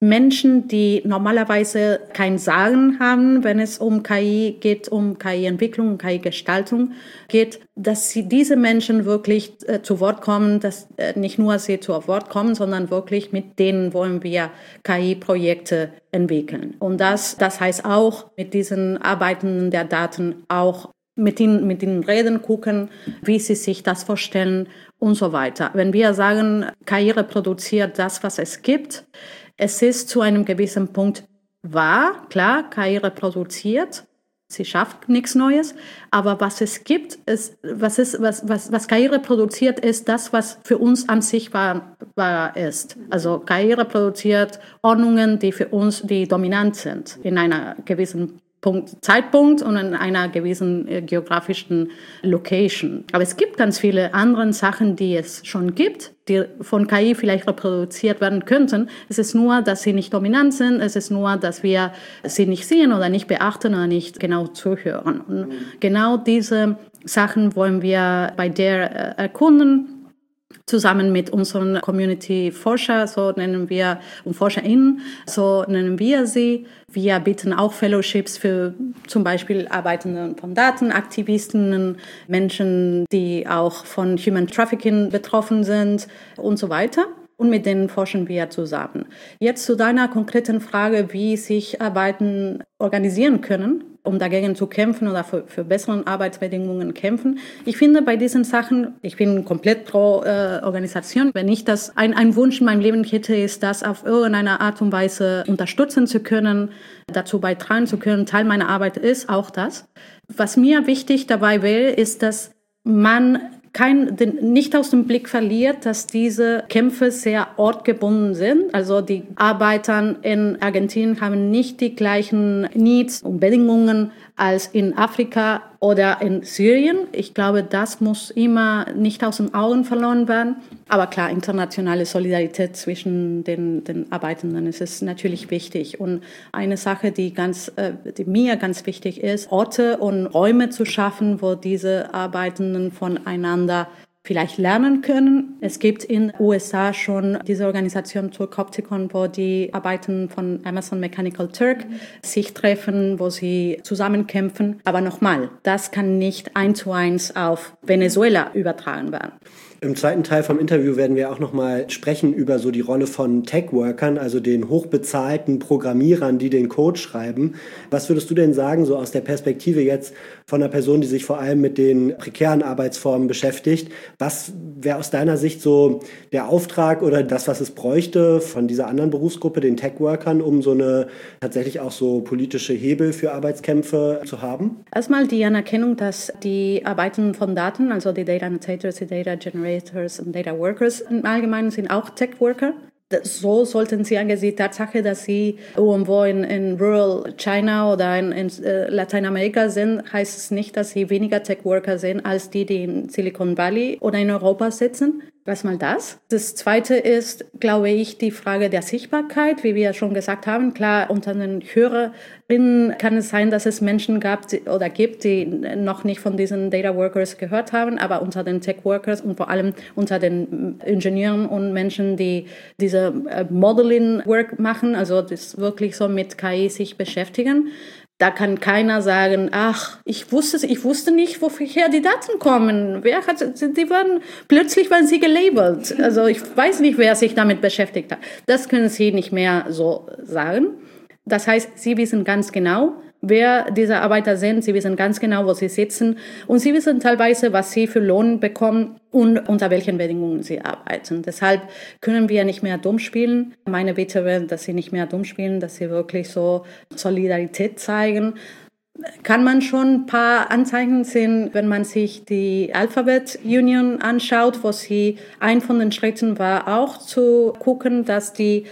Menschen, die normalerweise kein Sagen haben, wenn es um K I geht, um K I-Entwicklung, K I-Gestaltung geht, dass sie diese Menschen wirklich äh, zu Wort kommen, dass äh, nicht nur sie zu Wort kommen, sondern wirklich mit denen wollen wir K I-Projekte entwickeln. Und das, das heißt auch mit diesen Arbeiten der Daten auch mit ihnen, mit ihnen reden, gucken, wie sie sich das vorstellen und so weiter. Wenn wir sagen, K I reproduziert das, was es gibt, es ist zu einem gewissen Punkt wahr, klar, K I reproduziert, sie schafft nichts Neues, aber was es gibt, ist, was, ist, was, was, was K I reproduziert, ist das, was für uns an sich wahr, wahr ist. Also K I reproduziert Ordnungen, die für uns die dominant sind in einer gewissen Punkt, Zeitpunkt und in einer gewissen äh, geografischen Location. Aber es gibt ganz viele andere Sachen, die es schon gibt, die von K I vielleicht reproduziert werden könnten. Es ist nur, dass sie nicht dominant sind. Es ist nur, dass wir sie nicht sehen oder nicht beachten oder nicht genau zuhören. Und genau diese Sachen wollen wir bei der äh, erkunden. Zusammen mit unseren Community-Forscher, so nennen wir, und ForscherInnen, so nennen wir sie. Wir bieten auch Fellowships für zum Beispiel Arbeitende von Datenaktivistinnen, Menschen, die auch von Human Trafficking betroffen sind und so weiter. Und mit denen forschen wir zusammen. Jetzt zu deiner konkreten Frage, wie sich Arbeiten organisieren können, um dagegen zu kämpfen oder für, für bessere Arbeitsbedingungen kämpfen. Ich finde bei diesen Sachen, ich bin komplett pro äh, Organisation. Wenn ich das, ein, ein Wunsch in meinem Leben hätte, ist das auf irgendeine Art und Weise unterstützen zu können, dazu beitragen zu können. Teil meiner Arbeit ist auch das. Was mir wichtig dabei wäre, ist, dass man kein, den, nicht aus dem Blick verliert, dass diese Kämpfe sehr ortgebunden sind. Also die Arbeiter in Argentinien haben nicht die gleichen Needs und Bedingungen als in Afrika oder in Syrien. Ich glaube, das muss immer nicht aus den Augen verloren werden. Aber klar, internationale Solidarität zwischen den, den Arbeitenden ist es natürlich wichtig. Und eine Sache, die, ganz, die mir ganz wichtig ist, Orte und Räume zu schaffen, wo diese Arbeitenden voneinander vielleicht lernen können. Es gibt in den U S A schon diese Organisation Turkopticon, wo die Arbeiten von Amazon Mechanical Turk mhm. sich treffen, wo sie zusammenkämpfen. Aber nochmal, das kann nicht eins zu eins auf Venezuela übertragen werden. Im zweiten Teil vom Interview werden wir auch nochmal sprechen über so die Rolle von Tech-Workern, also den hochbezahlten Programmierern, die den Code schreiben. Was würdest du denn sagen, so aus der Perspektive jetzt von einer Person, die sich vor allem mit den prekären Arbeitsformen beschäftigt? Was wäre aus deiner Sicht so der Auftrag oder das, was es bräuchte von dieser anderen Berufsgruppe, den Tech-Workern, um so eine tatsächlich auch so politische Hebel für Arbeitskämpfe zu haben? Erstmal die Anerkennung, dass die Arbeiten von Daten, also die Data Annotators, die Data Generators, und Data Workers im Allgemeinen sind auch Tech-Worker. So sollten sie angesichts der Tatsache, dass sie irgendwo in, in Rural China oder in, in äh, Lateinamerika sind, heißt es nicht, dass sie weniger Tech-Worker sind als die, die in Silicon Valley oder in Europa sitzen. Erstmal das. Das Zweite ist, glaube ich, die Frage der Sichtbarkeit, wie wir schon gesagt haben. Klar, unter den Hörerinnen kann es sein, dass es Menschen gab oder gibt, die noch nicht von diesen Data Workers gehört haben, aber unter den Tech Workers und vor allem unter den Ingenieuren und Menschen, die diese Modeling-Work machen, also das wirklich so mit K I sich beschäftigen. Da kann keiner sagen, ach, ich wusste, ich wusste nicht, woher die Daten kommen. Wer hat, die waren, plötzlich waren sie gelabelt. Also ich weiß nicht, wer sich damit beschäftigt hat. Das können sie nicht mehr so sagen. Das heißt, sie wissen ganz genau, wer diese Arbeiter sind. Sie wissen ganz genau, wo sie sitzen. Und sie wissen teilweise, was sie für Lohn bekommen und unter welchen Bedingungen sie arbeiten. Deshalb können wir nicht mehr dumm spielen. Meine Bitte wäre, dass sie nicht mehr dumm spielen, dass sie wirklich so Solidarität zeigen. Kann man schon ein paar Anzeichen sehen, wenn man sich die Alphabet Union anschaut, wo sie, ein von den Schritten war auch zu gucken, dass die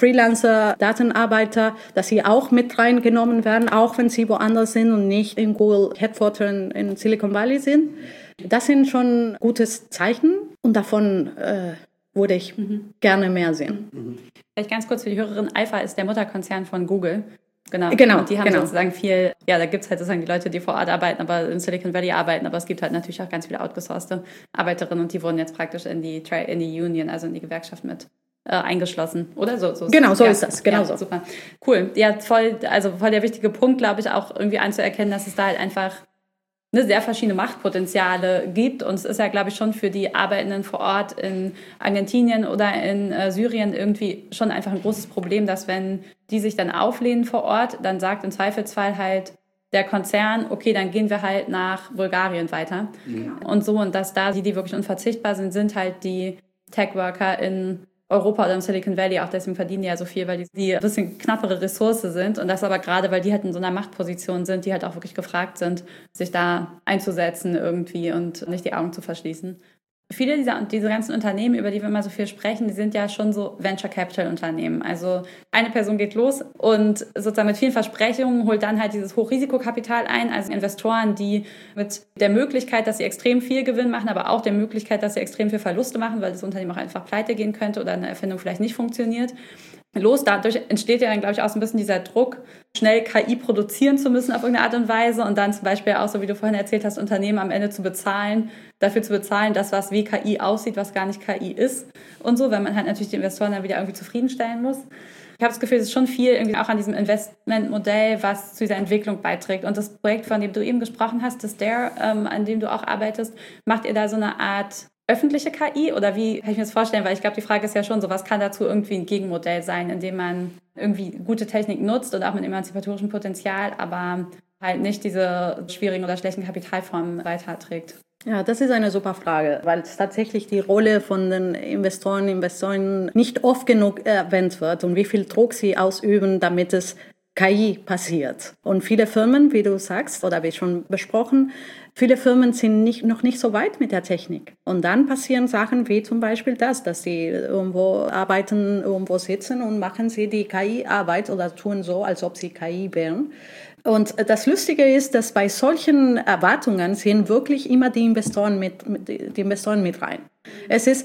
Freelancer-Datenarbeiter, dass sie auch mit reingenommen werden, auch wenn sie woanders sind und nicht im Google Headquarter in, in Silicon Valley sind. Das sind schon gutes Zeichen und davon äh, würde ich mhm. gerne mehr sehen. Mhm. Vielleicht ganz kurz für die Hörerin, Alpha ist der Mutterkonzern von Google. Genau. Genau. Und die haben genau. sozusagen viel, ja, da gibt es halt sozusagen die Leute, die vor Ort arbeiten, aber in Silicon Valley arbeiten, aber es gibt halt natürlich auch ganz viele outgesourcete Arbeiterinnen und die wurden jetzt praktisch in die, in die Union, also in die Gewerkschaft mit äh, eingeschlossen, oder? So, so genau, so ja. ist das. Genau ja, so. Super. Cool. Ja, voll, also voll der wichtige Punkt, glaube ich, auch irgendwie anzuerkennen, dass es da halt einfach eine sehr verschiedene Machtpotenziale gibt. Und es ist ja, glaube ich, schon für die Arbeitenden vor Ort in Argentinien oder in äh, Syrien irgendwie schon einfach ein großes Problem, dass wenn die sich dann auflehnen vor Ort, dann sagt im Zweifelsfall halt der Konzern, okay, dann gehen wir halt nach Bulgarien weiter. Ja. Und so, und dass da die, die wirklich unverzichtbar sind, sind halt die Tech-Worker in Europa oder im Silicon Valley, auch deswegen verdienen die ja so viel, weil die, die ein bisschen knappere Ressource sind. Und das aber gerade, weil die halt in so einer Machtposition sind, die halt auch wirklich gefragt sind, sich da einzusetzen irgendwie und nicht die Augen zu verschließen. Viele dieser diese ganzen Unternehmen, über die wir immer so viel sprechen, die sind ja schon so Venture-Capital-Unternehmen. Also eine Person geht los und sozusagen mit vielen Versprechungen holt dann halt dieses Hochrisikokapital ein, also Investoren, die mit der Möglichkeit, dass sie extrem viel Gewinn machen, aber auch der Möglichkeit, dass sie extrem viel Verluste machen, weil das Unternehmen auch einfach pleite gehen könnte oder eine Erfindung vielleicht nicht funktioniert, los. Dadurch entsteht ja dann, glaube ich, auch so ein bisschen dieser Druck, schnell K I produzieren zu müssen auf irgendeine Art und Weise und dann zum Beispiel auch, so wie du vorhin erzählt hast, Unternehmen am Ende zu bezahlen, dafür zu bezahlen, dass was wie K I aussieht, was gar nicht K I ist und so, weil man halt natürlich die Investoren dann wieder irgendwie zufriedenstellen muss. Ich habe das Gefühl, es ist schon viel irgendwie auch an diesem Investmentmodell, was zu dieser Entwicklung beiträgt. Und das Projekt, von dem du eben gesprochen hast, das Dare, ähm, an dem du auch arbeitest, macht ihr da so eine Art öffentliche K I oder wie kann ich mir das vorstellen? Weil ich glaube, die Frage ist ja schon so, was kann dazu irgendwie ein Gegenmodell sein, indem man irgendwie gute Technik nutzt und auch mit emanzipatorischem Potenzial, aber halt nicht diese schwierigen oder schlechten Kapitalformen weiterträgt. Ja, das ist eine super Frage, weil es tatsächlich die Rolle von den Investoren, Investoren nicht oft genug erwähnt wird und wie viel Druck sie ausüben, damit es K I passiert. Und viele Firmen, wie du sagst, oder wie schon besprochen, viele Firmen sind nicht, noch nicht so weit mit der Technik. Und dann passieren Sachen wie zum Beispiel das, dass sie irgendwo arbeiten, irgendwo sitzen und machen sie die K I-Arbeit oder tun so, als ob sie K I wären. Und das Lustige ist, dass bei solchen Erwartungen sind wirklich immer die Investoren mit, die Investoren mit rein. Es ist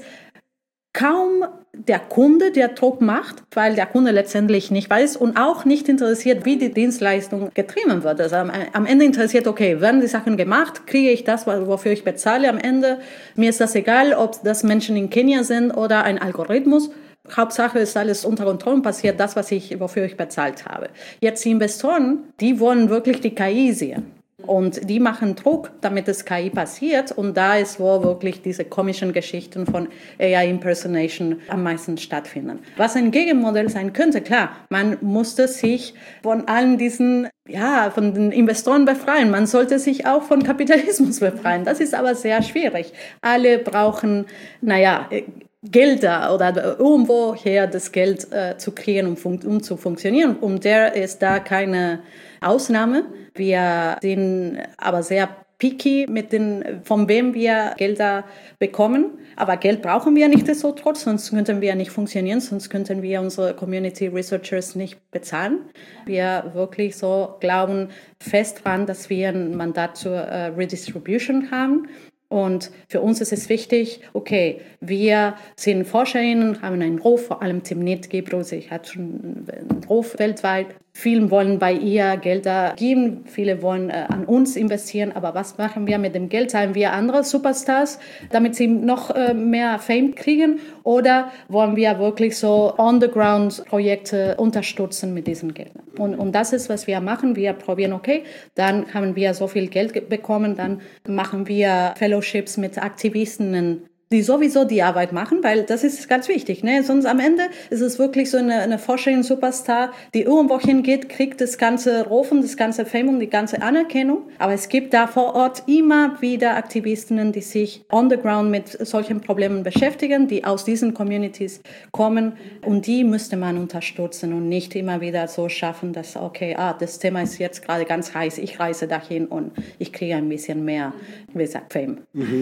kaum der Kunde, der Druck macht, weil der Kunde letztendlich nicht weiß und auch nicht interessiert, wie die Dienstleistung getrieben wird. Also am, am Ende interessiert, okay, werden die Sachen gemacht, kriege ich das, wofür ich bezahle am Ende. Mir ist das egal, ob das Menschen in Kenia sind oder ein Algorithmus. Hauptsache ist alles unter Kontrolle und passiert das, was ich, wofür ich bezahlt habe. Jetzt die Investoren, die wollen wirklich die K I sehen. Und die machen Druck, damit es K I passiert. Und da ist, wo wirklich diese komischen Geschichten von A I-Impersonation am meisten stattfinden. Was ein Gegenmodell sein könnte, klar, man musste sich von allen diesen, ja, von den Investoren befreien. Man sollte sich auch von Kapitalismus befreien. Das ist aber sehr schwierig. Alle brauchen, naja, Gelder oder irgendwoher das Geld äh, zu kriegen, um, fun- um zu funktionieren. Und der ist da keine Ausnahme. Wir sind aber sehr picky mit den, von wem wir Gelder bekommen. Aber Geld brauchen wir nichtsdestotrotz, sonst könnten wir nicht funktionieren, sonst könnten wir unsere Community Researchers nicht bezahlen. Wir wirklich so glauben fest dran, dass wir ein Mandat zur äh, Redistribution haben. Und für uns ist es wichtig, okay, wir sind ForscherInnen, haben einen Ruf, vor allem Timnit Gebru, sie hat schon einen Ruf weltweit. Viele wollen bei ihr Gelder geben, viele wollen äh, an uns investieren, aber was machen wir mit dem Geld? Zahlen wir andere Superstars, damit sie noch äh, mehr Fame kriegen? Oder wollen wir wirklich so On-the-Ground-Projekte unterstützen mit diesen Geldern? Und, und das ist, was wir machen. Wir probieren, okay, dann haben wir so viel Geld ge- bekommen, dann machen wir Fellowships mit Aktivistinnen, die sowieso die Arbeit machen, weil das ist ganz wichtig, ne? Sonst am Ende ist es wirklich so eine, eine Forscherin-Superstar, die irgendwo hingeht, kriegt das ganze Rufen, das ganze Fame und die ganze Anerkennung. Aber es gibt da vor Ort immer wieder Aktivistinnen, die sich on the ground mit solchen Problemen beschäftigen, die aus diesen Communities kommen und die müsste man unterstützen und nicht immer wieder so schaffen, dass, okay, ah, das Thema ist jetzt gerade ganz heiß, ich reise dahin und ich kriege ein bisschen mehr, wie gesagt, Fame.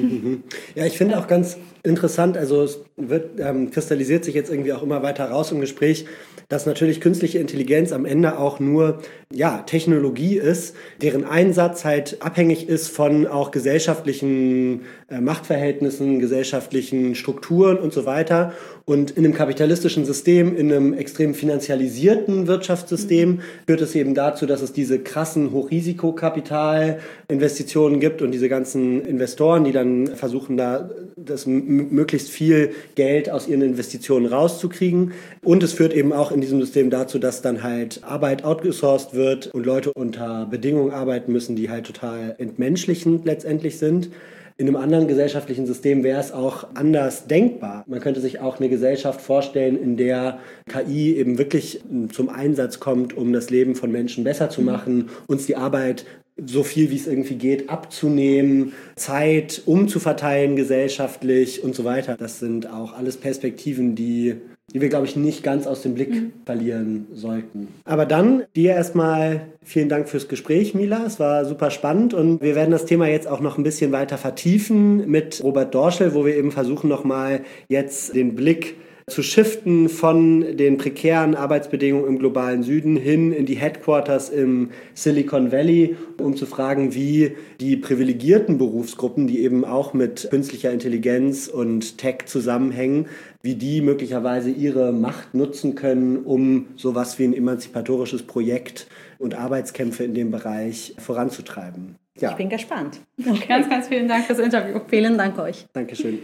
Ja, ich finde auch ganz interessant, also es wird, ähm, kristallisiert sich jetzt irgendwie auch immer weiter raus im Gespräch, dass natürlich künstliche Intelligenz am Ende auch nur ja, Technologie ist, deren Einsatz halt abhängig ist von auch gesellschaftlichen äh, Machtverhältnissen, gesellschaftlichen Strukturen und so weiter. Und in einem kapitalistischen System, in einem extrem finanzialisierten Wirtschaftssystem führt es eben dazu, dass es diese krassen Hochrisikokapitalinvestitionen gibt und diese ganzen Investoren, die dann versuchen, da das m- möglichst viel Geld aus ihren Investitionen rauszukriegen. Und es führt eben auch in diesem System dazu, dass dann halt Arbeit outgesourced wird und Leute unter Bedingungen arbeiten müssen, die halt total entmenschlichend letztendlich sind. In einem anderen gesellschaftlichen System wäre es auch anders denkbar. Man könnte sich auch eine Gesellschaft vorstellen, in der K I eben wirklich zum Einsatz kommt, um das Leben von Menschen besser zu machen, uns die Arbeit so viel wie es irgendwie geht abzunehmen, Zeit umzuverteilen gesellschaftlich und so weiter. Das sind auch alles Perspektiven, die, die wir, glaube ich, nicht ganz aus dem Blick mhm. verlieren sollten. Aber dann dir erstmal vielen Dank fürs Gespräch, Mila. Es war super spannend und wir werden das Thema jetzt auch noch ein bisschen weiter vertiefen mit Robert Dorschel, wo wir eben versuchen, nochmal jetzt den Blick zu shiften von den prekären Arbeitsbedingungen im globalen Süden hin in die Headquarters im Silicon Valley, um zu fragen, wie die privilegierten Berufsgruppen, die eben auch mit künstlicher Intelligenz und Tech zusammenhängen, wie die möglicherweise ihre Macht nutzen können, um sowas wie ein emanzipatorisches Projekt und Arbeitskämpfe in dem Bereich voranzutreiben. Ja. Ich bin gespannt. Okay. Ganz, ganz vielen Dank fürs Interview. Vielen Dank euch. Dankeschön.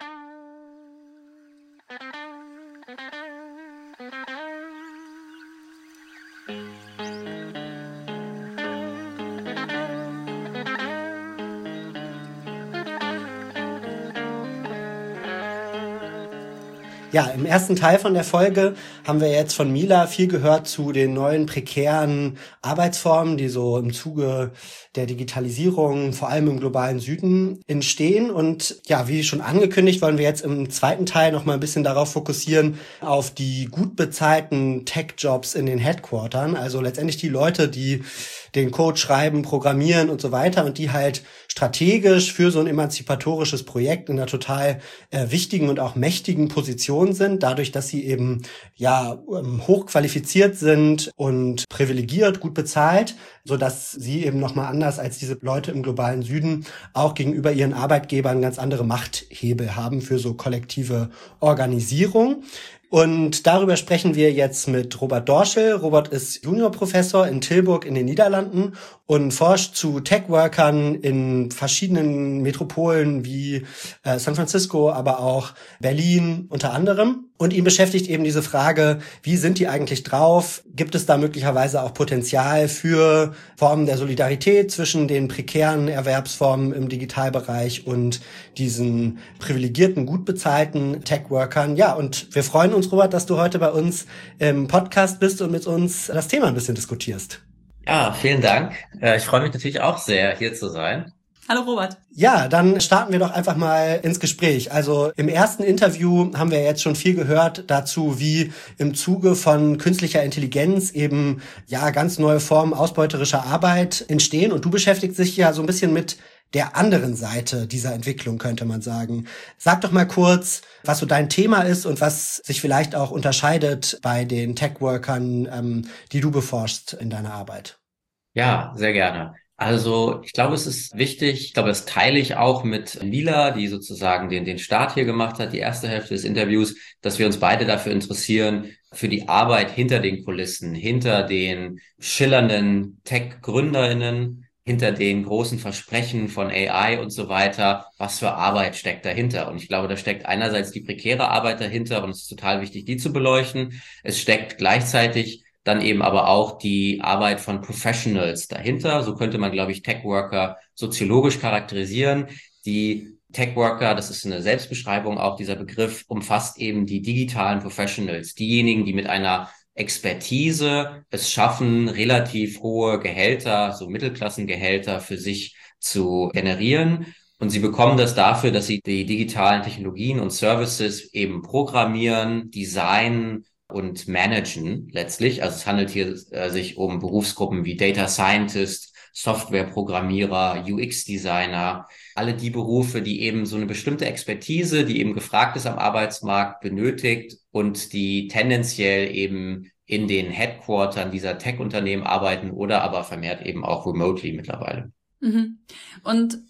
Ja, im ersten Teil von der Folge haben wir jetzt von Mila viel gehört zu den neuen prekären Arbeitsformen, die so im Zuge der Digitalisierung, vor allem im globalen Süden, entstehen. Und ja, wie schon angekündigt, wollen wir jetzt im zweiten Teil noch mal ein bisschen darauf fokussieren, auf die gut bezahlten Tech-Jobs in den Headquartern. Also letztendlich die Leute, die den Code schreiben, programmieren und so weiter und die halt strategisch für so ein emanzipatorisches Projekt in einer total äh, wichtigen und auch mächtigen Position sind, dadurch, dass sie eben ja ähm, hochqualifiziert sind und privilegiert, gut bezahlt, so dass sie eben nochmal anders als diese Leute im globalen Süden auch gegenüber ihren Arbeitgebern ganz andere Machthebel haben für so kollektive Organisierung. Und darüber sprechen wir jetzt mit Robert Dorschel. Robert ist Juniorprofessor in Tilburg in den Niederlanden und forscht zu Tech-Workern in verschiedenen Metropolen wie äh, San Francisco, aber auch Berlin unter anderem. Und ihn beschäftigt eben diese Frage, wie sind die eigentlich drauf? Gibt es da möglicherweise auch Potenzial für Formen der Solidarität zwischen den prekären Erwerbsformen im Digitalbereich und diesen privilegierten, gut bezahlten Tech-Workern? Ja, und wir freuen uns, Robert, dass du heute bei uns im Podcast bist und mit uns das Thema ein bisschen diskutierst. Ja, vielen Dank. Ich freue mich natürlich auch sehr, hier zu sein. Hallo Robert. Ja, dann starten wir doch einfach mal ins Gespräch. Also im ersten Interview haben wir jetzt schon viel gehört dazu, wie im Zuge von künstlicher Intelligenz eben ja ganz neue Formen ausbeuterischer Arbeit entstehen. Und du beschäftigst dich ja so ein bisschen mit der anderen Seite dieser Entwicklung, könnte man sagen. Sag doch mal kurz, was so dein Thema ist und was sich vielleicht auch unterscheidet bei den Tech-Workern, ähm, die du beforschst in deiner Arbeit. Ja, sehr gerne. Also ich glaube, es ist wichtig, ich glaube, das teile ich auch mit Lila, die sozusagen den, den Start hier gemacht hat, die erste Hälfte des Interviews, dass wir uns beide dafür interessieren, für die Arbeit hinter den Kulissen, hinter den schillernden Tech-GründerInnen, hinter den großen Versprechen von A I und so weiter, was für Arbeit steckt dahinter. Und ich glaube, da steckt einerseits die prekäre Arbeit dahinter und es ist total wichtig, die zu beleuchten. Es steckt gleichzeitig dann eben aber auch die Arbeit von Professionals dahinter. So könnte man, glaube ich, Tech-Worker soziologisch charakterisieren. Die Tech-Worker, das ist eine Selbstbeschreibung, auch dieser Begriff umfasst eben die digitalen Professionals, diejenigen, die mit einer Expertise es schaffen, relativ hohe Gehälter, so Mittelklassengehälter für sich zu generieren. Und sie bekommen das dafür, dass sie die digitalen Technologien und Services eben programmieren, designen und managen letztlich. Also es handelt hier äh, sich um Berufsgruppen wie Data Scientist, Softwareprogrammierer, U X-Designer, alle die Berufe, die eben so eine bestimmte Expertise, die eben gefragt ist am Arbeitsmarkt, benötigt und die tendenziell eben in den Headquartern dieser Tech-Unternehmen arbeiten oder aber vermehrt eben auch remotely mittlerweile. Mhm. Und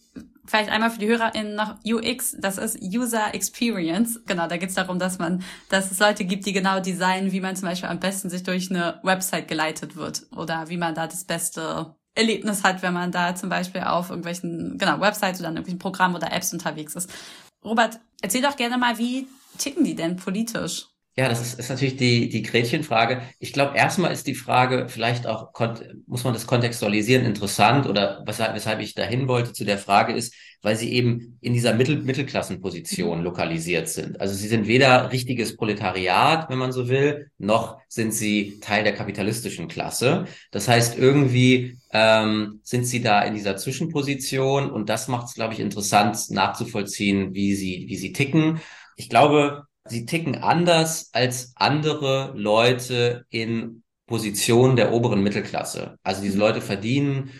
Vielleicht einmal für die HörerInnen noch U X, das ist User Experience. Genau, da geht es darum, dass man, dass es Leute gibt, die genau designen, wie man zum Beispiel am besten sich durch eine Website geleitet wird oder wie man da das beste Erlebnis hat, wenn man da zum Beispiel auf irgendwelchen, genau, Websites oder an irgendwelchen Programmen oder Apps unterwegs ist. Robert, erzähl doch gerne mal, wie ticken die denn politisch? Ja, das ist, ist natürlich die, die Gretchenfrage. Ich glaube, erstmal ist die Frage vielleicht auch, muss man das kontextualisieren, interessant oder weshalb, weshalb ich dahin wollte zu der Frage ist, weil sie eben in dieser Mittel, Mittelklassenposition lokalisiert sind. Also sie sind weder richtiges Proletariat, wenn man so will, noch sind sie Teil der kapitalistischen Klasse. Das heißt, irgendwie ähm, sind sie da in dieser Zwischenposition und das macht es, glaube ich, interessant nachzuvollziehen, wie sie, wie sie ticken. Ich glaube, sie ticken anders als andere Leute in Positionen der oberen Mittelklasse. Also diese Leute verdienen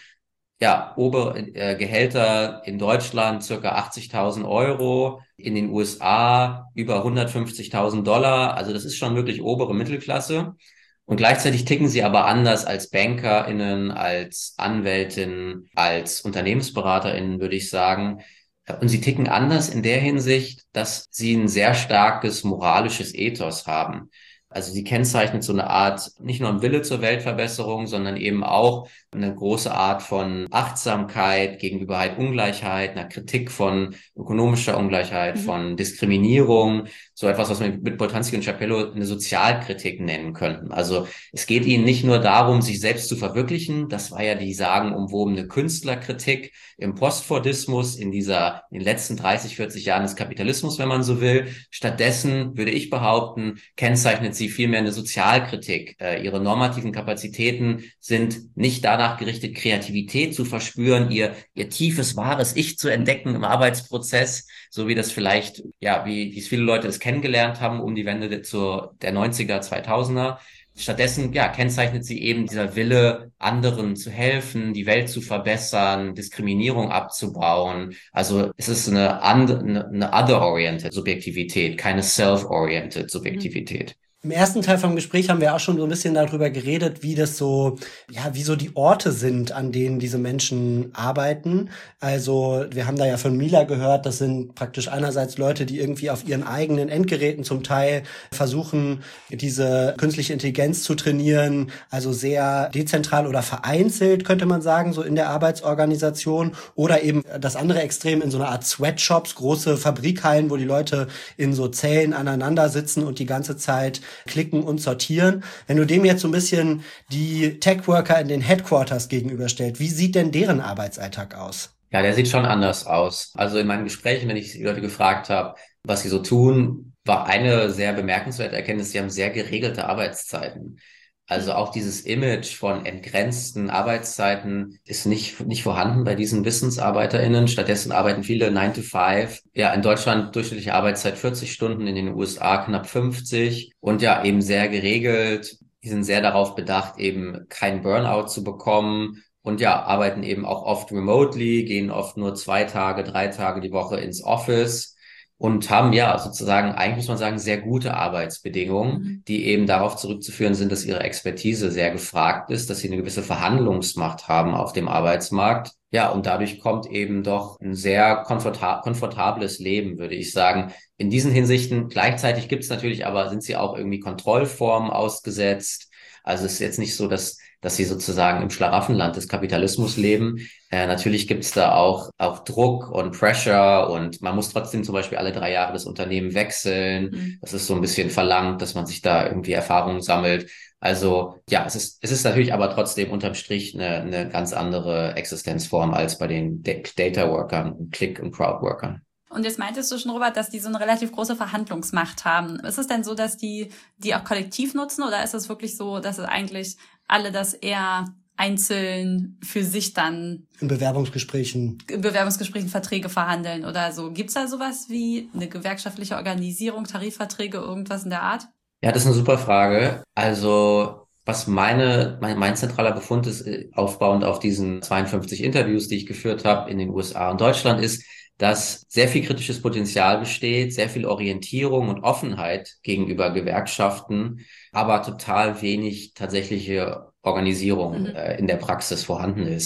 ja obere äh, Gehälter in Deutschland circa achtzigtausend Euro, in den U S A über hundertfünfzigtausend Dollar. Also das ist schon wirklich obere Mittelklasse. Und gleichzeitig ticken sie aber anders als BankerInnen, als Anwältinnen, als UnternehmensberaterInnen, würde ich sagen. Und sie ticken anders in der Hinsicht, dass sie ein sehr starkes moralisches Ethos haben. Also sie kennzeichnet so eine Art, nicht nur ein Wille zur Weltverbesserung, sondern eben auch eine große Art von Achtsamkeit gegenüber halt Ungleichheit, einer Kritik von ökonomischer Ungleichheit, mhm. von Diskriminierung, so etwas, was wir mit Boltanski und Schapello eine Sozialkritik nennen könnten. Also es geht ihnen nicht nur darum, sich selbst zu verwirklichen, das war ja die sagenumwobene Künstlerkritik im Postfordismus in dieser, in den letzten dreißig, vierzig Jahren des Kapitalismus, wenn man so will. Stattdessen, würde ich behaupten, kennzeichnet sie vielmehr eine Sozialkritik. Äh, ihre normativen Kapazitäten sind nicht danach gerichtet, Kreativität zu verspüren, ihr, ihr tiefes, wahres Ich zu entdecken im Arbeitsprozess, so wie das vielleicht, ja, wie, wie es viele Leute es kennengelernt haben um die Wende zur, der neunziger, zweitausender. Stattdessen, ja, kennzeichnet sie eben dieser Wille, anderen zu helfen, die Welt zu verbessern, Diskriminierung abzubauen. Also es ist eine, eine, eine other-oriented Subjektivität, keine self-oriented Subjektivität. Im ersten Teil vom Gespräch haben wir auch schon so ein bisschen darüber geredet, wie das so, ja, wie so die Orte sind, an denen diese Menschen arbeiten. Also wir haben da ja von Mila gehört, das sind praktisch einerseits Leute, die irgendwie auf ihren eigenen Endgeräten zum Teil versuchen, diese künstliche Intelligenz zu trainieren, also sehr dezentral oder vereinzelt, könnte man sagen, so in der Arbeitsorganisation. Oder eben das andere Extrem in so einer Art Sweatshops, große Fabrikhallen, wo die Leute in so Zellen aneinander sitzen und die ganze Zeit klicken und sortieren. Wenn du dem jetzt so ein bisschen die Tech-Worker in den Headquarters gegenüberstellst, wie sieht denn deren Arbeitsalltag aus? Ja, der sieht schon anders aus. Also in meinen Gesprächen, wenn ich die Leute gefragt habe, was sie so tun, war eine sehr bemerkenswerte Erkenntnis, sie haben sehr geregelte Arbeitszeiten. Also auch dieses Image von entgrenzten Arbeitszeiten ist nicht nicht vorhanden bei diesen WissensarbeiterInnen. Stattdessen arbeiten viele nine to five. Ja, in Deutschland durchschnittliche Arbeitszeit vierzig Stunden, in den U S A knapp fünfzig. Und ja, eben sehr geregelt. Die sind sehr darauf bedacht, eben keinen Burnout zu bekommen. Und ja, arbeiten eben auch oft remotely, gehen oft nur zwei Tage, drei Tage die Woche ins Office. Und haben ja sozusagen, eigentlich muss man sagen, sehr gute Arbeitsbedingungen, die eben darauf zurückzuführen sind, dass ihre Expertise sehr gefragt ist, dass sie eine gewisse Verhandlungsmacht haben auf dem Arbeitsmarkt. Ja, und dadurch kommt eben doch ein sehr komforta- komfortables Leben, würde ich sagen. In diesen Hinsichten, gleichzeitig gibt es natürlich aber, sind sie auch irgendwie Kontrollformen ausgesetzt. Also es ist jetzt nicht so, dass dass sie sozusagen im Schlaraffenland des Kapitalismus leben. Äh, natürlich gibt's da auch auch Druck und Pressure und man muss trotzdem zum Beispiel alle drei Jahre das Unternehmen wechseln. Mhm. Das ist so ein bisschen verlangt, dass man sich da irgendwie Erfahrungen sammelt. Also ja, es ist es ist natürlich aber trotzdem unterm Strich eine, eine ganz andere Existenzform als bei den Data-Workern, Click- und Crowd-Workern. Und jetzt meintest du schon, Robert, dass die so eine relativ große Verhandlungsmacht haben. Ist es denn so, dass die die auch kollektiv nutzen oder ist es wirklich so, dass es eigentlich alle das eher einzeln für sich dann in Bewerbungsgesprächen in Bewerbungsgesprächen Verträge verhandeln oder so? Gibt's da sowas wie eine gewerkschaftliche Organisierung, Tarifverträge, irgendwas in der Art? Ja, das ist eine super Frage. Also was meine, mein, mein zentraler Befund ist, aufbauend auf diesen zweiundfünfzig Interviews, die ich geführt habe in den U S A und Deutschland, ist, dass sehr viel kritisches Potenzial besteht, sehr viel Orientierung und Offenheit gegenüber Gewerkschaften, aber total wenig tatsächliche Organisierung mhm. äh, in der Praxis vorhanden ist.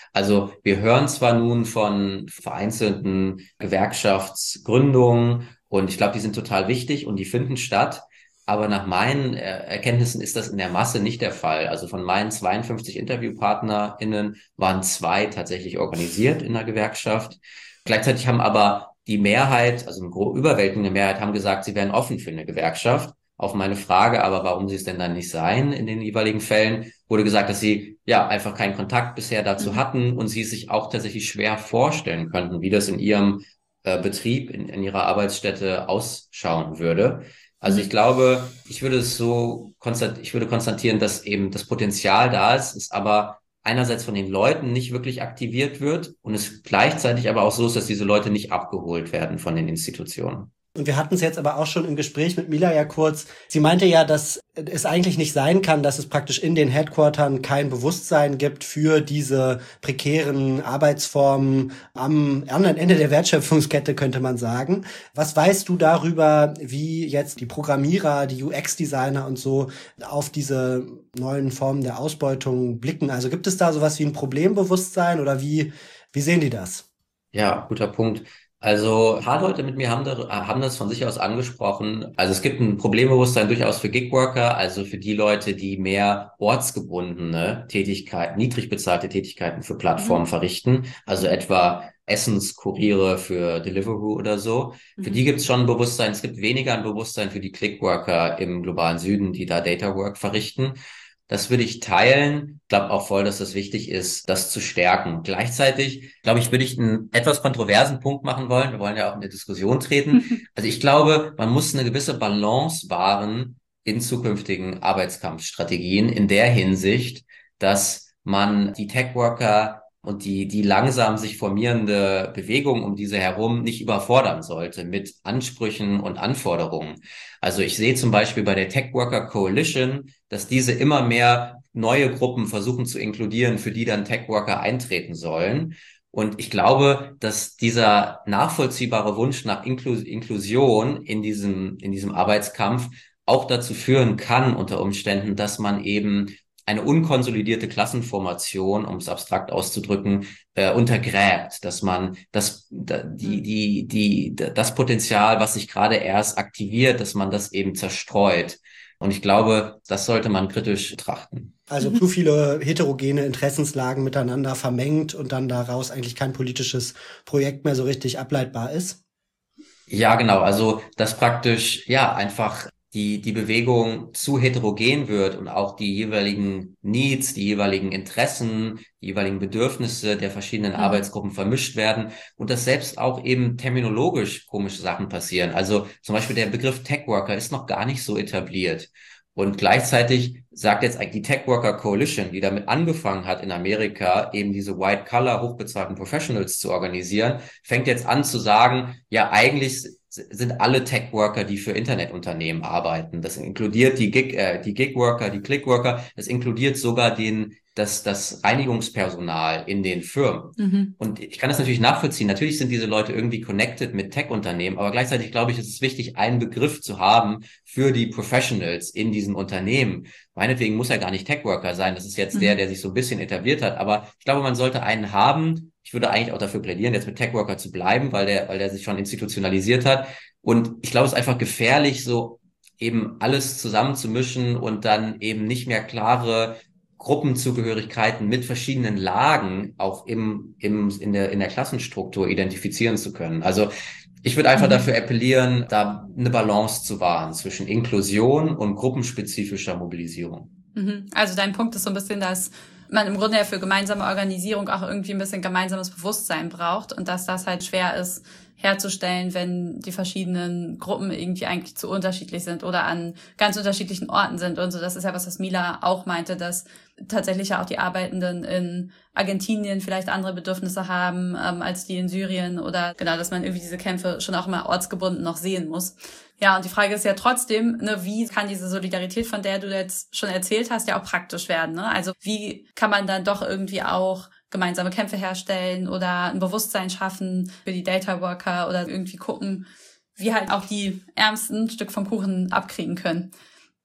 Also wir hören zwar nun von vereinzelten Gewerkschaftsgründungen und ich glaube, die sind total wichtig und die finden statt. Aber nach meinen Erkenntnissen ist das in der Masse nicht der Fall. Also von meinen zweiundfünfzig InterviewpartnerInnen waren zwei tatsächlich organisiert in der Gewerkschaft. Gleichzeitig haben aber die Mehrheit, also eine überwältigende Mehrheit, haben gesagt, sie wären offen für eine Gewerkschaft. Auf meine Frage, aber warum sie es denn dann nicht seien in den jeweiligen Fällen, wurde gesagt, dass sie ja einfach keinen Kontakt bisher dazu hatten und sie es sich auch tatsächlich schwer vorstellen könnten, wie das in ihrem äh, Betrieb, in, in ihrer Arbeitsstätte ausschauen würde. Also ich glaube, ich würde es so konstat- ich würde konstatieren, dass eben das Potenzial da ist, es aber einerseits von den Leuten nicht wirklich aktiviert wird und es gleichzeitig aber auch so ist, dass diese Leute nicht abgeholt werden von den Institutionen. Und wir hatten es jetzt aber auch schon im Gespräch mit Mila ja kurz. Sie meinte ja, dass es eigentlich nicht sein kann, dass es praktisch in den Headquartern kein Bewusstsein gibt für diese prekären Arbeitsformen am anderen Ende der Wertschöpfungskette, könnte man sagen. Was weißt du darüber, wie jetzt die Programmierer, die U X-Designer und so auf diese neuen Formen der Ausbeutung blicken? Also gibt es da sowas wie ein Problembewusstsein oder wie, wie sehen die das? Ja, guter Punkt. Also ein paar Leute mit mir haben, da, haben das von sich aus angesprochen. Also es gibt ein Problembewusstsein durchaus für Gigworker, also für die Leute, die mehr ortsgebundene Tätigkeiten, niedrig bezahlte Tätigkeiten für Plattformen mhm. verrichten, also etwa Essenskuriere für Deliveroo oder so. Mhm. Für die gibt es schon ein Bewusstsein. Es gibt weniger ein Bewusstsein für die Clickworker im globalen Süden, die da Data Work verrichten. Das würde ich teilen. Ich glaube auch voll, dass das wichtig ist, das zu stärken. Gleichzeitig, glaube ich, würde ich einen etwas kontroversen Punkt machen wollen. Wir wollen ja auch in eine Diskussion treten. Also ich glaube, man muss eine gewisse Balance wahren in zukünftigen Arbeitskampfstrategien in der Hinsicht, dass man die Tech-Worker und die, die langsam sich formierende Bewegung um diese herum nicht überfordern sollte mit Ansprüchen und Anforderungen. Also ich sehe zum Beispiel bei der Tech Worker Coalition, dass diese immer mehr neue Gruppen versuchen zu inkludieren, für die dann Tech Worker eintreten sollen. Und ich glaube, dass dieser nachvollziehbare Wunsch nach Inklus- Inklusion in diesem, in diesem Arbeitskampf auch dazu führen kann, unter Umständen, dass man eben eine unkonsolidierte Klassenformation, um es abstrakt auszudrücken, äh, untergräbt, dass man das, die, die, die, das Potenzial, was sich gerade erst aktiviert, dass man das eben zerstreut. Und ich glaube, das sollte man kritisch betrachten. Also zu viele heterogene Interessenslagen miteinander vermengt und dann daraus eigentlich kein politisches Projekt mehr so richtig ableitbar ist? Ja, genau. Also, dass praktisch, ja, einfach die, die Bewegung zu heterogen wird und auch die jeweiligen Needs, die jeweiligen Interessen, die jeweiligen Bedürfnisse der verschiedenen mhm. Arbeitsgruppen vermischt werden und dass selbst auch eben terminologisch komische Sachen passieren. Also zum Beispiel der Begriff Tech Worker ist noch gar nicht so etabliert. Und gleichzeitig sagt jetzt eigentlich die Tech Worker Coalition, die damit angefangen hat in Amerika, eben diese White-Collar, hochbezahlten Professionals zu organisieren, fängt jetzt an zu sagen, ja, eigentlich sind alle Tech-Worker, die für Internetunternehmen arbeiten. Das inkludiert die Gig, äh, die Gig-Worker, die Click-Worker. Das inkludiert sogar den, das, das Reinigungspersonal in den Firmen. Mhm. Und ich kann das natürlich nachvollziehen. Natürlich sind diese Leute irgendwie connected mit Tech-Unternehmen, aber gleichzeitig glaube ich, ist es wichtig, einen Begriff zu haben für die Professionals in diesen Unternehmen. Meinetwegen muss er gar nicht Tech-Worker sein. Das ist jetzt mhm. der, der sich so ein bisschen etabliert hat. Aber ich glaube, man sollte einen haben. Ich würde eigentlich auch dafür plädieren, jetzt mit Tech-Worker zu bleiben, weil der, weil der sich schon institutionalisiert hat. Und ich glaube, es ist einfach gefährlich, so eben alles zusammenzumischen und dann eben nicht mehr klare Gruppenzugehörigkeiten mit verschiedenen Lagen auch im, im, in der, in der Klassenstruktur identifizieren zu können. Also ich würde einfach mhm. dafür appellieren, da eine Balance zu wahren zwischen Inklusion und gruppenspezifischer Mobilisierung. Mhm. Also dein Punkt ist so ein bisschen, dass man im Grunde ja für gemeinsame Organisierung auch irgendwie ein bisschen gemeinsames Bewusstsein braucht und dass das halt schwer ist herzustellen, wenn die verschiedenen Gruppen irgendwie eigentlich zu unterschiedlich sind oder an ganz unterschiedlichen Orten sind und so. Das ist ja was, was Mila auch meinte, dass tatsächlich ja auch die Arbeitenden in Argentinien vielleicht andere Bedürfnisse haben ähm, als die in Syrien oder genau, dass man irgendwie diese Kämpfe schon auch immer ortsgebunden noch sehen muss. Ja, und die Frage ist ja trotzdem, ne, wie kann diese Solidarität, von der du jetzt schon erzählt hast, ja auch praktisch werden, ne? Also wie kann man dann doch irgendwie auch gemeinsame Kämpfe herstellen oder ein Bewusstsein schaffen für die Data Worker oder irgendwie gucken, wie halt auch die Ärmsten ein Stück vom Kuchen abkriegen können.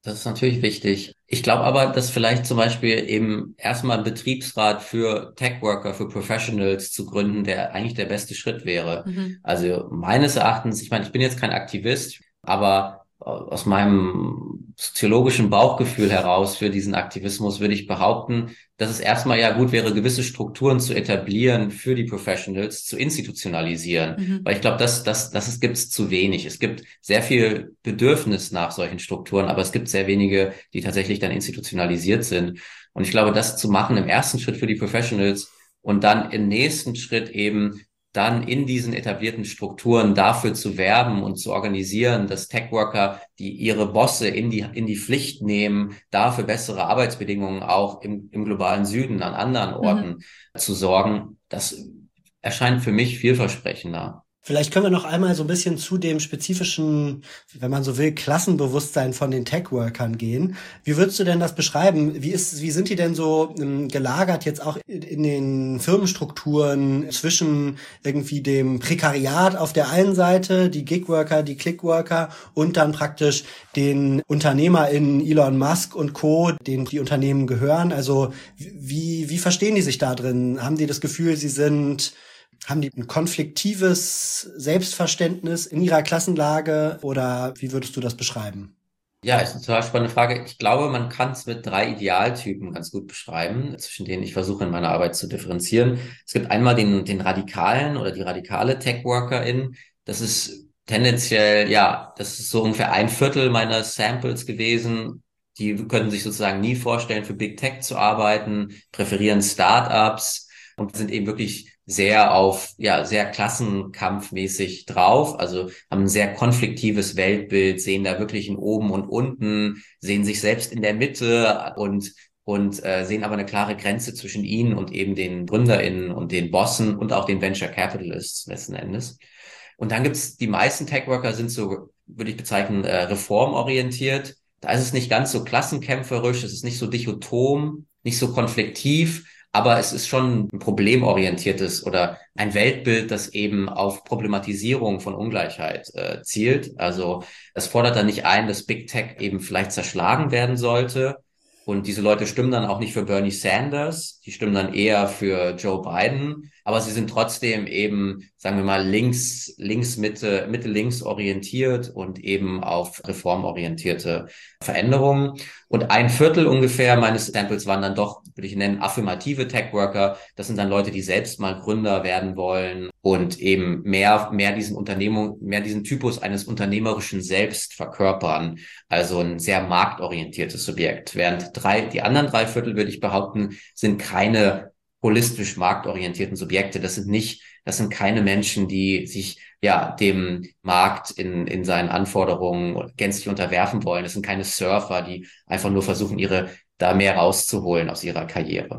Das ist natürlich wichtig. Ich glaube aber, dass vielleicht zum Beispiel eben erstmal ein Betriebsrat für Tech-Worker, für Professionals zu gründen, der eigentlich der beste Schritt wäre. Mhm. Also meines Erachtens, ich meine, ich bin jetzt kein Aktivist, aber aus meinem soziologischen Bauchgefühl heraus für diesen Aktivismus würde ich behaupten, dass es erstmal ja gut wäre, gewisse Strukturen zu etablieren für die Professionals, zu institutionalisieren. Mhm. Weil ich glaube, das, das, das gibt es zu wenig. Es gibt sehr viel Bedürfnis nach solchen Strukturen, aber es gibt sehr wenige, die tatsächlich dann institutionalisiert sind. Und ich glaube, das zu machen im ersten Schritt für die Professionals und dann im nächsten Schritt eben dann in diesen etablierten Strukturen dafür zu werben und zu organisieren, dass Tech-Worker, die ihre Bosse in die in die Pflicht nehmen, dafür bessere Arbeitsbedingungen auch im, im globalen Süden an anderen Orten mhm. zu sorgen, das erscheint für mich vielversprechender. Vielleicht können wir noch einmal so ein bisschen zu dem spezifischen, wenn man so will, Klassenbewusstsein von den Tech-Workern gehen. Wie würdest du denn das beschreiben? Wie ist, wie sind die denn so ähm, gelagert jetzt auch in den Firmenstrukturen zwischen irgendwie dem Prekariat auf der einen Seite, die Gig-Worker, die Click-Worker und dann praktisch den UnternehmerInnen Elon Musk und Co., denen die Unternehmen gehören? Also wie, wie verstehen die sich da drin? Haben die das Gefühl, sie sind Haben die ein konfliktives Selbstverständnis in ihrer Klassenlage oder wie würdest du das beschreiben? Ja, ist eine total spannende Frage. Ich glaube, man kann es mit drei Idealtypen ganz gut beschreiben, zwischen denen ich versuche in meiner Arbeit zu differenzieren. Es gibt einmal den, den radikalen oder die radikale Tech-Workerin. Das ist tendenziell, ja, das ist so ungefähr ein Viertel meiner Samples gewesen. Die können sich sozusagen nie vorstellen, für Big Tech zu arbeiten, präferieren Startups und sind eben wirklich sehr auf, ja, sehr klassenkampfmäßig drauf, also haben ein sehr konfliktives Weltbild, sehen da wirklich ein Oben und Unten, sehen sich selbst in der Mitte und und äh, sehen aber eine klare Grenze zwischen ihnen und eben den GründerInnen und den Bossen und auch den Venture Capitalists letzten Endes. Und dann gibt's, die meisten Tech-Worker sind so, würde ich bezeichnen, äh, reformorientiert. Da ist es nicht ganz so klassenkämpferisch, es ist nicht so dichotom, nicht so konfliktiv, aber es ist schon ein problemorientiertes oder ein Weltbild, das eben auf Problematisierung von Ungleichheit äh, zielt. Also es fordert dann nicht ein, dass Big Tech eben vielleicht zerschlagen werden sollte. Und diese Leute stimmen dann auch nicht für Bernie Sanders, die stimmen dann eher für Joe Biden. Aber sie sind trotzdem eben, sagen wir mal, links, links, Mitte, Mitte, links orientiert und eben auf reformorientierte Veränderungen. Und ein Viertel ungefähr meines Samples waren dann doch, würde ich nennen, affirmative Tech-Worker. Das sind dann Leute, die selbst mal Gründer werden wollen und eben mehr, mehr diesen Unternehmung, mehr diesen Typus eines unternehmerischen Selbst verkörpern. Also ein sehr marktorientiertes Subjekt. Während drei, die anderen drei Viertel, würde ich behaupten, sind keine holistisch marktorientierten Subjekte. Das sind nicht, das sind keine Menschen, die sich ja dem Markt in in seinen Anforderungen gänzlich unterwerfen wollen. Das sind keine Surfer, die einfach nur versuchen, ihre da mehr rauszuholen aus ihrer Karriere.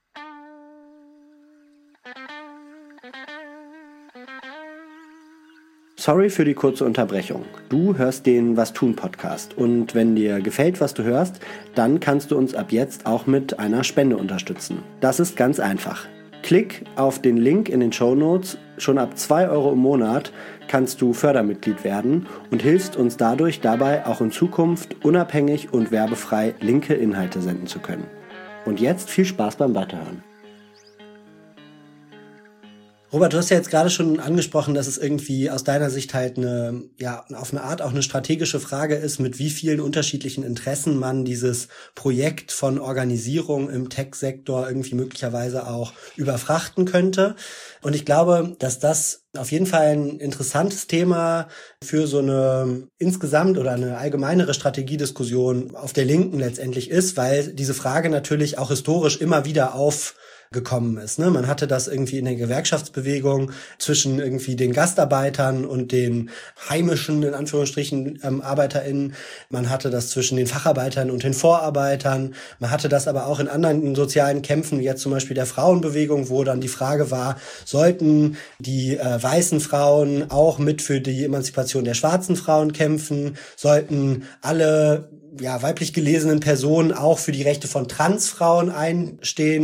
Sorry für die kurze Unterbrechung. Du hörst den Was tun Podcast und wenn dir gefällt, was du hörst, dann kannst du uns ab jetzt auch mit einer Spende unterstützen. Das ist ganz einfach. Klick auf den Link in den Shownotes. Schon ab zwei Euro im Monat kannst du Fördermitglied werden und hilfst uns dadurch dabei, auch in Zukunft unabhängig und werbefrei linke Inhalte senden zu können. Und jetzt viel Spaß beim Weiterhören. Robert, du hast ja jetzt gerade schon angesprochen, dass es irgendwie aus deiner Sicht halt eine, ja, auf eine Art auch eine strategische Frage ist, mit wie vielen unterschiedlichen Interessen man dieses Projekt von Organisierung im Tech-Sektor irgendwie möglicherweise auch überfrachten könnte. Und ich glaube, dass das auf jeden Fall ein interessantes Thema für so eine insgesamt oder eine allgemeinere Strategiediskussion auf der Linken letztendlich ist, weil diese Frage natürlich auch historisch immer wieder auf gekommen ist. Ne? Man hatte das irgendwie in der Gewerkschaftsbewegung zwischen irgendwie den Gastarbeitern und den heimischen, in Anführungsstrichen, ähm, ArbeiterInnen. Man hatte das zwischen den Facharbeitern und den Vorarbeitern. Man hatte das aber auch in anderen sozialen Kämpfen, wie jetzt zum Beispiel der Frauenbewegung, wo dann die Frage war, sollten die äh, weißen Frauen auch mit für die Emanzipation der schwarzen Frauen kämpfen? Sollten alle ja, weiblich gelesenen Personen auch für die Rechte von Transfrauen einstehen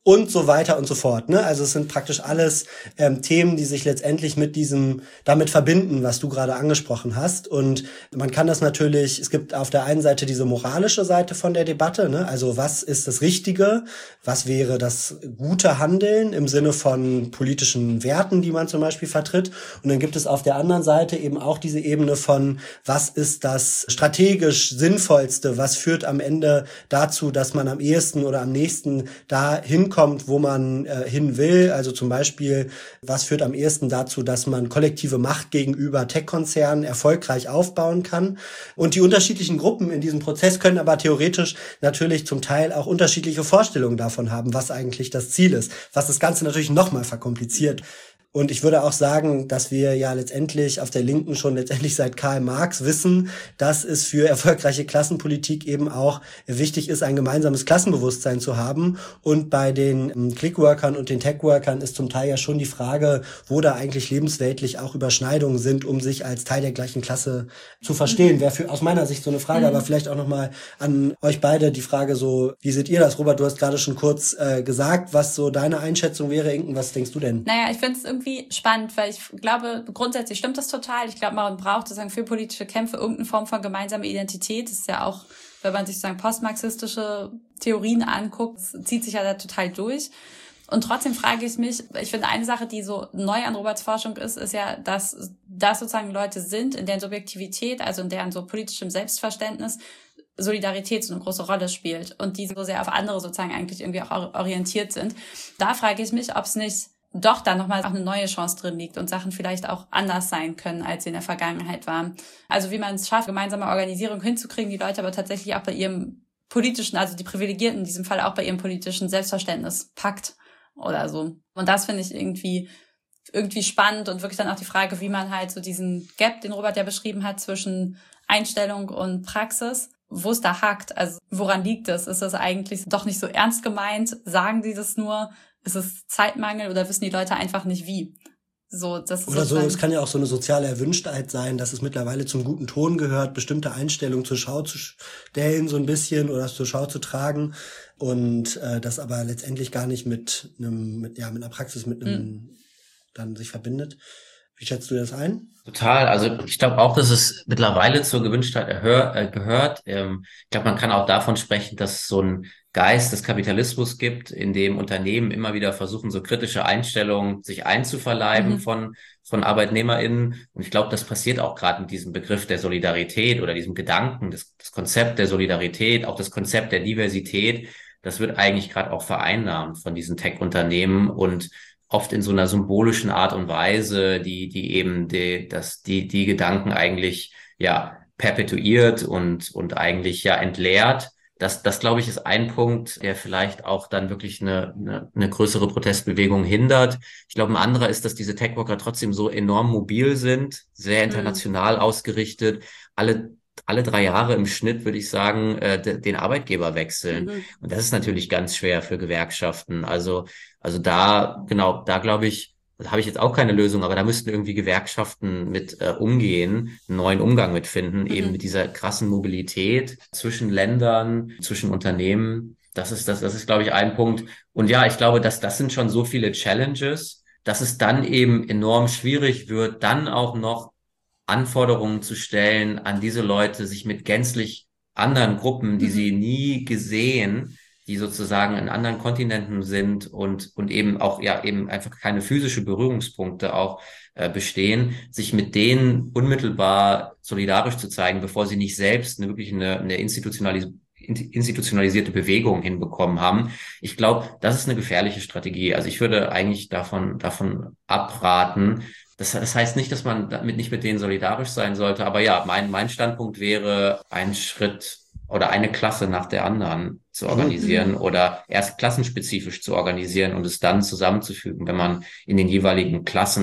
und so weiter und so fort. Ne? Also es sind praktisch alles ähm, Themen, die sich letztendlich mit diesem damit verbinden, was du gerade angesprochen hast. Und man kann das natürlich, es gibt auf der einen Seite diese moralische Seite von der Debatte, ne? Also was ist das Richtige? Was wäre das gute Handeln im Sinne von politischen Werten, die man zum Beispiel vertritt? Und dann gibt es auf der anderen Seite eben auch diese Ebene von, was ist das strategisch Sinnvollste? Was führt am Ende dazu, dass man am ehesten oder am nächsten da hinkommt, wo man äh, hin will? Also zum Beispiel, was führt am ehesten dazu, dass man kollektive Macht gegenüber Tech-Konzernen erfolgreich aufbauen kann? Und die unterschiedlichen Gruppen in diesem Prozess können aber theoretisch natürlich zum Teil auch unterschiedliche Vorstellungen davon haben, was eigentlich das Ziel ist, was das Ganze natürlich nochmal verkompliziert. Und ich würde auch sagen, dass wir ja letztendlich auf der Linken schon letztendlich seit Karl Marx wissen, dass es für erfolgreiche Klassenpolitik eben auch wichtig ist, ein gemeinsames Klassenbewusstsein zu haben. Und bei den Clickworkern und den Techworkern ist zum Teil ja schon die Frage, wo da eigentlich lebensweltlich auch Überschneidungen sind, um sich als Teil der gleichen Klasse zu verstehen. Wäre für aus meiner Sicht so eine Frage, aber vielleicht auch nochmal an euch beide die Frage so, wie seht ihr das? Robert, du hast gerade schon kurz äh, gesagt, was so deine Einschätzung wäre. Inken, was denkst du denn? Naja, ich finde es irgendwie spannend, weil ich glaube, grundsätzlich stimmt das total. Ich glaube, man braucht sozusagen für politische Kämpfe irgendeine Form von gemeinsamer Identität. Das ist ja auch, wenn man sich sozusagen postmarxistische Theorien anguckt, das zieht sich ja da total durch. Und trotzdem frage ich mich, ich finde, eine Sache, die so neu an Roberts Forschung ist, ist ja, dass das sozusagen Leute sind, in deren Subjektivität, also in deren so politischem Selbstverständnis Solidarität so eine große Rolle spielt und die so sehr auf andere sozusagen eigentlich irgendwie auch orientiert sind. Da frage ich mich, ob es nicht doch da nochmal auch eine neue Chance drin liegt und Sachen vielleicht auch anders sein können, als sie in der Vergangenheit waren. Also wie man es schafft, gemeinsame Organisierung hinzukriegen, die Leute aber tatsächlich auch bei ihrem politischen, also die Privilegierten in diesem Fall auch bei ihrem politischen Selbstverständnis packt oder so. Und das finde ich irgendwie irgendwie spannend und wirklich dann auch die Frage, wie man halt so diesen Gap, den Robert ja beschrieben hat, zwischen Einstellung und Praxis, wo es da hakt. Also woran liegt es? Ist das eigentlich doch nicht so ernst gemeint? Sagen die das nur? Ist es Zeitmangel oder wissen die Leute einfach nicht wie? So, das ist oder so, es kann ja auch so eine soziale Erwünschtheit sein, dass es mittlerweile zum guten Ton gehört, bestimmte Einstellungen zur Schau zu stellen so ein bisschen oder zur Schau zu tragen und äh, das aber letztendlich gar nicht mit einem, mit, ja, mit einer Praxis, mit einem mhm. dann sich verbindet. Wie schätzt du das ein? Total. Also ich glaube auch, dass es mittlerweile zur Gewünschtheit erhör, äh, gehört. Ähm, ich glaube, man kann auch davon sprechen, dass es so ein Geist des Kapitalismus gibt, in dem Unternehmen immer wieder versuchen, so kritische Einstellungen sich einzuverleiben mhm. von von ArbeitnehmerInnen. Und ich glaube, das passiert auch gerade mit diesem Begriff der Solidarität oder diesem Gedanken, das, das Konzept der Solidarität, auch das Konzept der Diversität. Das wird eigentlich gerade auch vereinnahmt von diesen Tech-Unternehmen und oft in so einer symbolischen Art und Weise, die die eben die das die die Gedanken eigentlich ja perpetuiert und und eigentlich ja entleert. Das, das glaube ich, ist ein Punkt, der vielleicht auch dann wirklich eine, eine, eine größere Protestbewegung hindert. Ich glaube, ein anderer ist, dass diese Techworker trotzdem so enorm mobil sind, sehr international mhm. ausgerichtet, alle alle drei Jahre im Schnitt, würde ich sagen, äh, de, den Arbeitgeber wechseln. Mhm. Und das ist natürlich ganz schwer für Gewerkschaften. Also also da, genau, da glaube ich, da habe ich jetzt auch keine Lösung, aber da müssten irgendwie Gewerkschaften mit äh, umgehen, einen neuen Umgang mit finden, mhm. eben mit dieser krassen Mobilität zwischen Ländern, zwischen Unternehmen. Das ist, das, das ist, glaube ich, ein Punkt. Und ja, ich glaube, dass das sind schon so viele Challenges, dass es dann eben enorm schwierig wird, dann auch noch Anforderungen zu stellen an diese Leute, sich mit gänzlich anderen Gruppen, die mhm. sie nie gesehen, die sozusagen in anderen Kontinenten sind und und eben auch ja eben einfach keine physische Berührungspunkte auch äh, bestehen, sich mit denen unmittelbar solidarisch zu zeigen, bevor sie nicht selbst eine wirklich eine, eine institutionalis- institutionalisierte Bewegung hinbekommen haben. Ich glaube, das ist eine gefährliche Strategie. Also ich würde eigentlich davon davon abraten. Das, das heißt nicht, dass man damit nicht mit denen solidarisch sein sollte, aber ja, mein mein Standpunkt wäre, ein Schritt oder eine Klasse nach der anderen zu organisieren mhm. oder erst klassenspezifisch zu organisieren und es dann zusammenzufügen, wenn man in den jeweiligen Klassen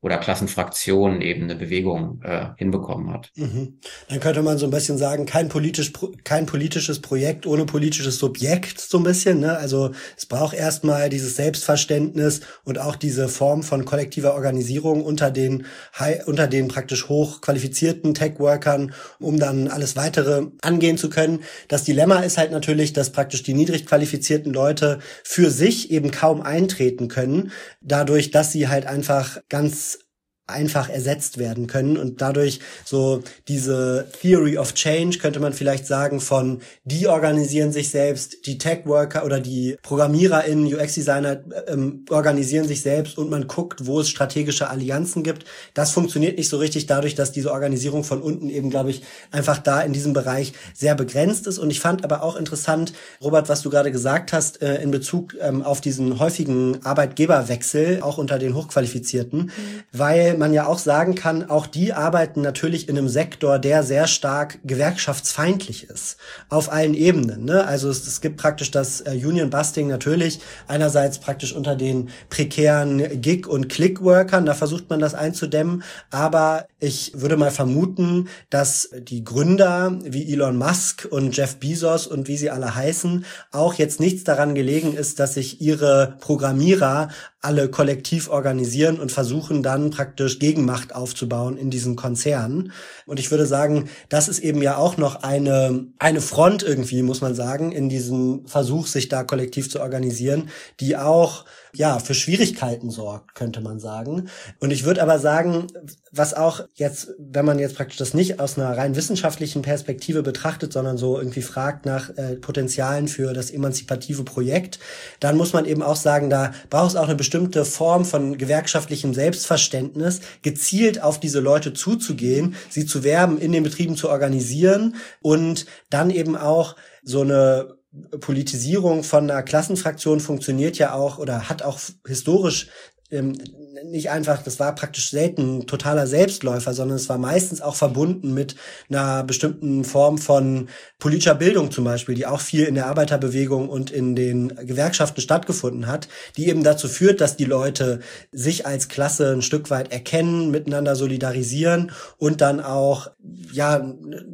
oder Klassenfraktionen eben eine Bewegung äh, hinbekommen hat. Mhm. Dann könnte man so ein bisschen sagen, kein politisch kein politisches Projekt ohne politisches Subjekt, so ein bisschen, ne? Also es braucht erstmal dieses Selbstverständnis und auch diese Form von kollektiver Organisierung unter den unter den praktisch hochqualifizierten Tech-Workern, um dann alles weitere angehen zu können. Das Dilemma ist halt natürlich, dass praktisch die niedrig qualifizierten Leute für sich eben kaum eintreten können, dadurch, dass sie halt einfach ganz einfach ersetzt werden können und dadurch so diese Theory of Change, könnte man vielleicht sagen, von die organisieren sich selbst, die Tech-Worker oder die ProgrammiererInnen, U X-Designer ähm, organisieren sich selbst und man guckt, wo es strategische Allianzen gibt. Das funktioniert nicht so richtig dadurch, dass diese Organisierung von unten eben, glaube ich, einfach da in diesem Bereich sehr begrenzt ist. Und ich fand aber auch interessant, Robert, was du gerade gesagt hast, äh, in Bezug ähm, auf diesen häufigen Arbeitgeberwechsel, auch unter den Hochqualifizierten, mhm. weil man ja auch sagen kann, auch die arbeiten natürlich in einem Sektor, der sehr stark gewerkschaftsfeindlich ist. Auf allen Ebenen, ne? Also es, es gibt praktisch das äh, Union Busting natürlich einerseits praktisch unter den prekären Gig- und Click-Workern, da versucht man das einzudämmen, aber ich würde mal vermuten, dass die Gründer wie Elon Musk und Jeff Bezos und wie sie alle heißen, auch jetzt nichts daran gelegen ist, dass sich ihre Programmierer alle kollektiv organisieren und versuchen dann praktisch Gegenmacht aufzubauen in diesen Konzernen. Und ich würde sagen, das ist eben ja auch noch eine eine Front irgendwie, muss man sagen, in diesem Versuch, sich da kollektiv zu organisieren, die auch ja für Schwierigkeiten sorgt, könnte man sagen. Und ich würde aber sagen, was auch jetzt, wenn man jetzt praktisch das nicht aus einer rein wissenschaftlichen Perspektive betrachtet, sondern so irgendwie fragt nach äh, Potenzialen für das emanzipative Projekt, dann muss man eben auch sagen, da braucht es auch eine bestimmte Form von gewerkschaftlichem Selbstverständnis, gezielt auf diese Leute zuzugehen, sie zu werben, in den Betrieben zu organisieren und dann eben auch so eine Politisierung von einer Klassenfraktion funktioniert ja auch oder hat auch historisch ähm, nicht einfach, das war praktisch selten ein totaler Selbstläufer, sondern es war meistens auch verbunden mit einer bestimmten Form von politischer Bildung zum Beispiel, die auch viel in der Arbeiterbewegung und in den Gewerkschaften stattgefunden hat, die eben dazu führt, dass die Leute sich als Klasse ein Stück weit erkennen, miteinander solidarisieren und dann auch ja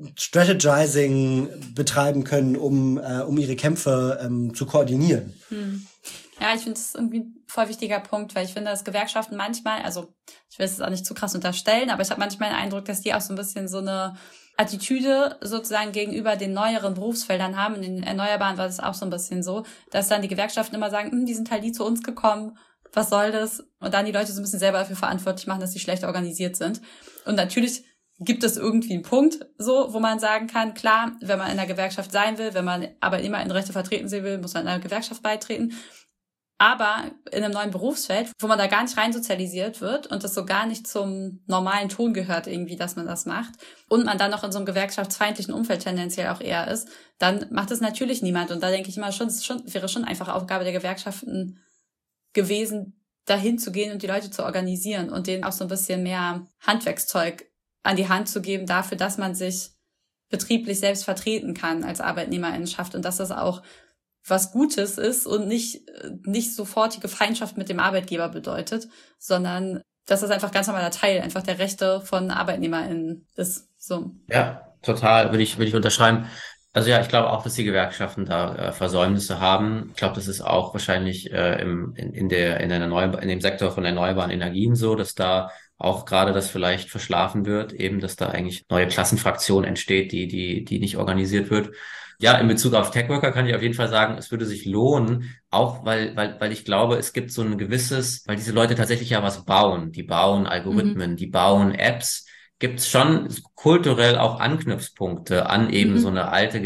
Strategizing betreiben können, um äh, um ihre Kämpfe ähm, zu koordinieren. Hm. Ja, ich finde, das ist irgendwie ein voll wichtiger Punkt, weil ich finde, dass Gewerkschaften manchmal, also ich will es auch nicht zu krass unterstellen, aber ich habe manchmal den Eindruck, dass die auch so ein bisschen so eine Attitüde sozusagen gegenüber den neueren Berufsfeldern haben. In den Erneuerbaren war das auch so ein bisschen so, dass dann die Gewerkschaften immer sagen, hm, die sind halt nie zu uns gekommen, was soll das? Und dann die Leute so ein bisschen selber dafür verantwortlich machen, dass die schlecht organisiert sind. Und natürlich gibt es irgendwie einen Punkt, so, wo man sagen kann, klar, wenn man in der Gewerkschaft sein will, wenn man aber immer in Rechte vertreten sehen will, muss man in einer Gewerkschaft beitreten. Aber in einem neuen Berufsfeld, wo man da gar nicht rein sozialisiert wird und das so gar nicht zum normalen Ton gehört irgendwie, dass man das macht und man dann noch in so einem gewerkschaftsfeindlichen Umfeld tendenziell auch eher ist, dann macht es natürlich niemand. Und da denke ich immer schon, es schon, wäre schon einfach Aufgabe der Gewerkschaften gewesen, dahin zu gehen und die Leute zu organisieren und denen auch so ein bisschen mehr Handwerkszeug an die Hand zu geben dafür, dass man sich betrieblich selbst vertreten kann als Arbeitnehmerinnenschaft und dass das auch was Gutes ist und nicht nicht sofortige Feindschaft mit dem Arbeitgeber bedeutet, sondern dass das einfach ganz normaler Teil einfach der Rechte von ArbeitnehmerInnen ist. So. Ja, total, würde ich würde ich unterschreiben. Also ja, ich glaube auch, dass die Gewerkschaften da äh, Versäumnisse haben. Ich glaube, das ist auch wahrscheinlich äh, im in, in der in der erneuer, in dem Sektor von erneuerbaren Energien so, dass da auch gerade das vielleicht verschlafen wird, eben, dass da eigentlich neue Klassenfraktion entsteht, die die die nicht organisiert wird. Ja, in Bezug auf Tech-Worker kann ich auf jeden Fall sagen, es würde sich lohnen, auch weil, weil, weil ich glaube, es gibt so ein gewisses, weil diese Leute tatsächlich ja was bauen. Die bauen Algorithmen, mhm. die bauen Apps. Gibt es schon kulturell auch Anknüpfpunkte an eben mhm. so eine alte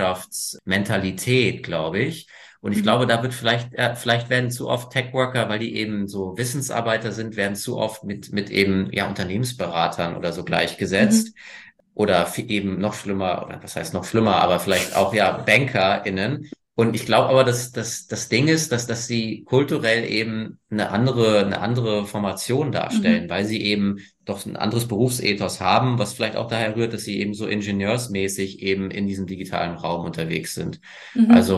Gewerkschaftsmentalität, glaube ich. Und ich mhm. glaube, da wird vielleicht, äh, vielleicht werden zu oft Tech-Worker, weil die eben so Wissensarbeiter sind, werden zu oft mit, mit eben, ja, Unternehmensberatern oder so gleichgesetzt. Mhm. Oder eben noch schlimmer, oder was heißt noch schlimmer, aber vielleicht auch ja BankerInnen. Und ich glaube aber, dass, dass das Ding ist, dass, dass sie kulturell eben eine andere, eine andere Formation darstellen, mhm. weil sie eben doch ein anderes Berufsethos haben, was vielleicht auch daher rührt, dass sie eben so ingenieursmäßig eben in diesem digitalen Raum unterwegs sind. Mhm. Also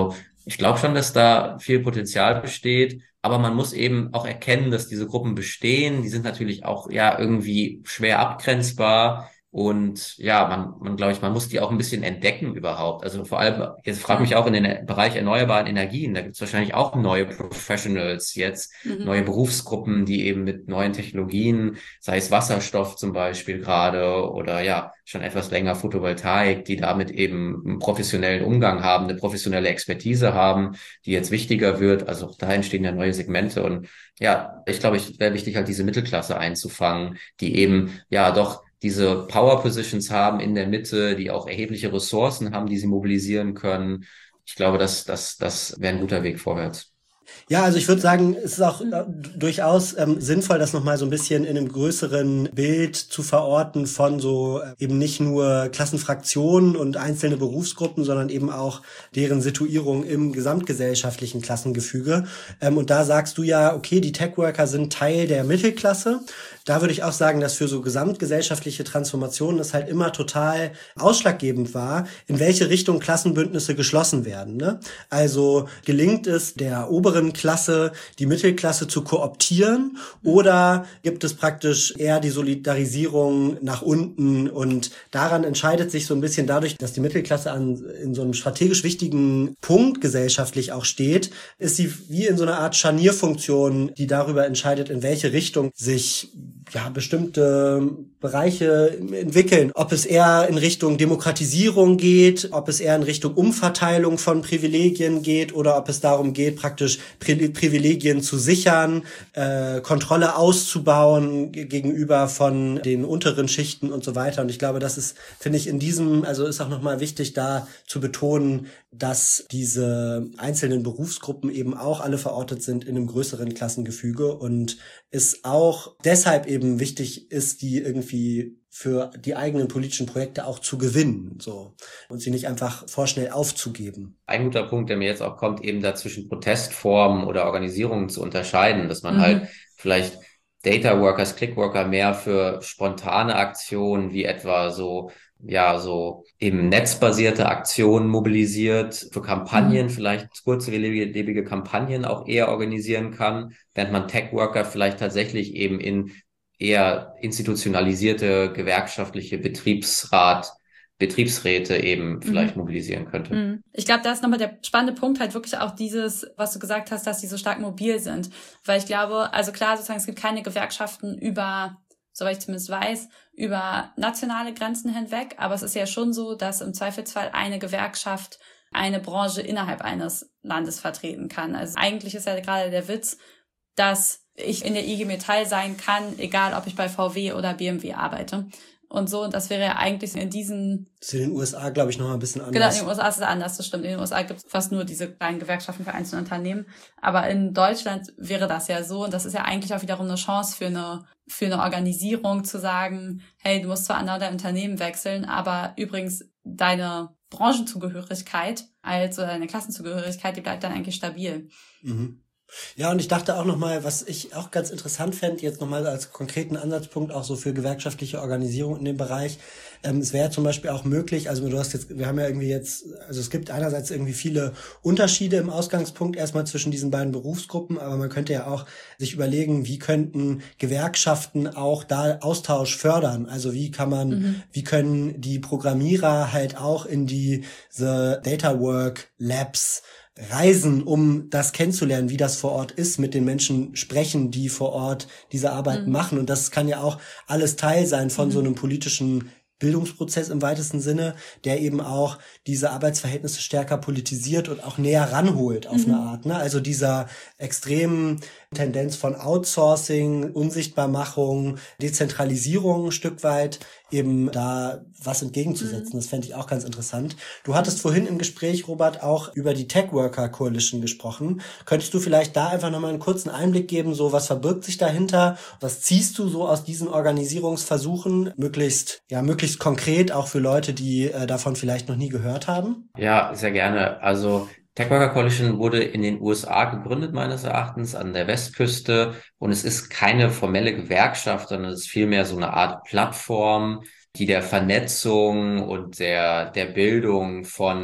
Ich glaube schon, dass da viel Potenzial besteht, aber man muss eben auch erkennen, dass diese Gruppen bestehen. Die sind natürlich auch ja irgendwie schwer abgrenzbar. Und ja, man, man glaube ich, man muss die auch ein bisschen entdecken überhaupt. Also vor allem, jetzt frage mich auch in den Bereich erneuerbaren Energien, da gibt es wahrscheinlich auch neue Professionals jetzt, Mhm. neue Berufsgruppen, die eben mit neuen Technologien, sei es Wasserstoff zum Beispiel gerade oder ja, schon etwas länger Photovoltaik, die damit eben einen professionellen Umgang haben, eine professionelle Expertise haben, die jetzt wichtiger wird. Also auch da entstehen ja neue Segmente. Und ja, ich glaube, es wäre wichtig, halt diese Mittelklasse einzufangen, die eben ja doch diese Power Positions haben in der Mitte, die auch erhebliche Ressourcen haben, die sie mobilisieren können. Ich glaube, das, das, das wäre ein guter Weg vorwärts. Ja, also ich würde sagen, es ist auch äh, durchaus ähm, sinnvoll, das nochmal so ein bisschen in einem größeren Bild zu verorten von so äh, eben nicht nur Klassenfraktionen und einzelne Berufsgruppen, sondern eben auch deren Situierung im gesamtgesellschaftlichen Klassengefüge. Ähm, und da sagst du ja, okay, die Tech-Worker sind Teil der Mittelklasse. Da würde ich auch sagen, dass für so gesamtgesellschaftliche Transformationen es halt immer total ausschlaggebend war, in welche Richtung Klassenbündnisse geschlossen werden. Ne? Also gelingt es der oberen Klasse, die Mittelklasse zu kooptieren, oder gibt es praktisch eher die Solidarisierung nach unten? Und daran entscheidet sich so ein bisschen dadurch, dass die Mittelklasse an, in so einem strategisch wichtigen Punkt gesellschaftlich auch steht, ist sie wie in so einer Art Scharnierfunktion, die darüber entscheidet, in welche Richtung sich ja bestimmte Bereiche entwickeln. Ob es eher in Richtung Demokratisierung geht, ob es eher in Richtung Umverteilung von Privilegien geht oder ob es darum geht, praktisch Pri- Privilegien zu sichern, äh, Kontrolle auszubauen g- gegenüber von den unteren Schichten und so weiter. Und ich glaube, das ist, finde ich, in diesem, also ist auch nochmal wichtig, da zu betonen, dass diese einzelnen Berufsgruppen eben auch alle verortet sind in einem größeren Klassengefüge und es auch deshalb eben wichtig ist, die irgendwie für die eigenen politischen Projekte auch zu gewinnen, so, und sie nicht einfach vorschnell aufzugeben. Ein guter Punkt, der mir jetzt auch kommt, eben da zwischen Protestformen oder Organisierungen zu unterscheiden, dass man Mhm. halt vielleicht Data Workers, Click Worker mehr für spontane Aktionen wie etwa so, ja, so eben netzbasierte Aktionen mobilisiert, für Kampagnen, Mhm. vielleicht kurzlebige Kampagnen auch eher organisieren kann, während man Tech Worker vielleicht tatsächlich eben in eher institutionalisierte gewerkschaftliche Betriebsrat, Betriebsräte eben vielleicht Mhm. mobilisieren könnte. Mhm. Ich glaube, da ist nochmal der spannende Punkt halt wirklich auch dieses, was du gesagt hast, dass die so stark mobil sind. Weil ich glaube, also klar, sozusagen, es gibt keine Gewerkschaften über, soweit ich zumindest weiß, über nationale Grenzen hinweg. Aber es ist ja schon so, dass im Zweifelsfall eine Gewerkschaft eine Branche innerhalb eines Landes vertreten kann. Also eigentlich ist ja gerade der Witz, dass ich in der I G Metall sein kann, egal ob ich bei V W oder B M W arbeite. Und so, und das wäre ja eigentlich in diesen... Das ist in den U S A, glaube ich, noch mal ein bisschen anders. Genau, in den U S A ist es anders, das stimmt. In den U S A gibt es fast nur diese kleinen Gewerkschaften für einzelne Unternehmen. Aber in Deutschland wäre das ja so. Und das ist ja eigentlich auch wiederum eine Chance für eine, für eine Organisierung zu sagen, hey, du musst zwar an dein Unternehmen wechseln, aber übrigens deine Branchenzugehörigkeit, also deine Klassenzugehörigkeit, die bleibt dann eigentlich stabil. Mhm. Ja, und ich dachte auch nochmal, was ich auch ganz interessant fände, jetzt nochmal als konkreten Ansatzpunkt auch so für gewerkschaftliche Organisation in dem Bereich. Ähm, es wäre zum Beispiel auch möglich, also du hast jetzt, wir haben ja irgendwie jetzt, also es gibt einerseits irgendwie viele Unterschiede im Ausgangspunkt erstmal zwischen diesen beiden Berufsgruppen, aber man könnte ja auch sich überlegen, wie könnten Gewerkschaften auch da Austausch fördern? Also wie kann man, mhm. wie können die Programmierer halt auch in diese Data Work Labs reisen, um das kennenzulernen, wie das vor Ort ist, mit den Menschen sprechen, die vor Ort diese Arbeit mhm. machen. Und das kann ja auch alles Teil sein von mhm. so einem politischen Bildungsprozess im weitesten Sinne, der eben auch diese Arbeitsverhältnisse stärker politisiert und auch näher ranholt auf mhm. eine Art. Ne? Also dieser extremen Tendenz von Outsourcing, Unsichtbarmachung, Dezentralisierung ein Stück weit, eben da was entgegenzusetzen. Mhm. Das fände ich auch ganz interessant. Du hattest vorhin im Gespräch, Robert, auch über die Tech Worker Coalition gesprochen. Könntest du vielleicht da einfach nochmal einen kurzen Einblick geben, so was verbirgt sich dahinter? Was ziehst du so aus diesen Organisierungsversuchen, möglichst, ja, möglichst konkret, auch für Leute, die äh, davon vielleicht noch nie gehört haben? Ja, sehr gerne. Also Tech Worker Coalition wurde in den U S A gegründet, meines Erachtens, an der Westküste. Und es ist keine formelle Gewerkschaft, sondern es ist vielmehr so eine Art Plattform, die der Vernetzung und der, der Bildung von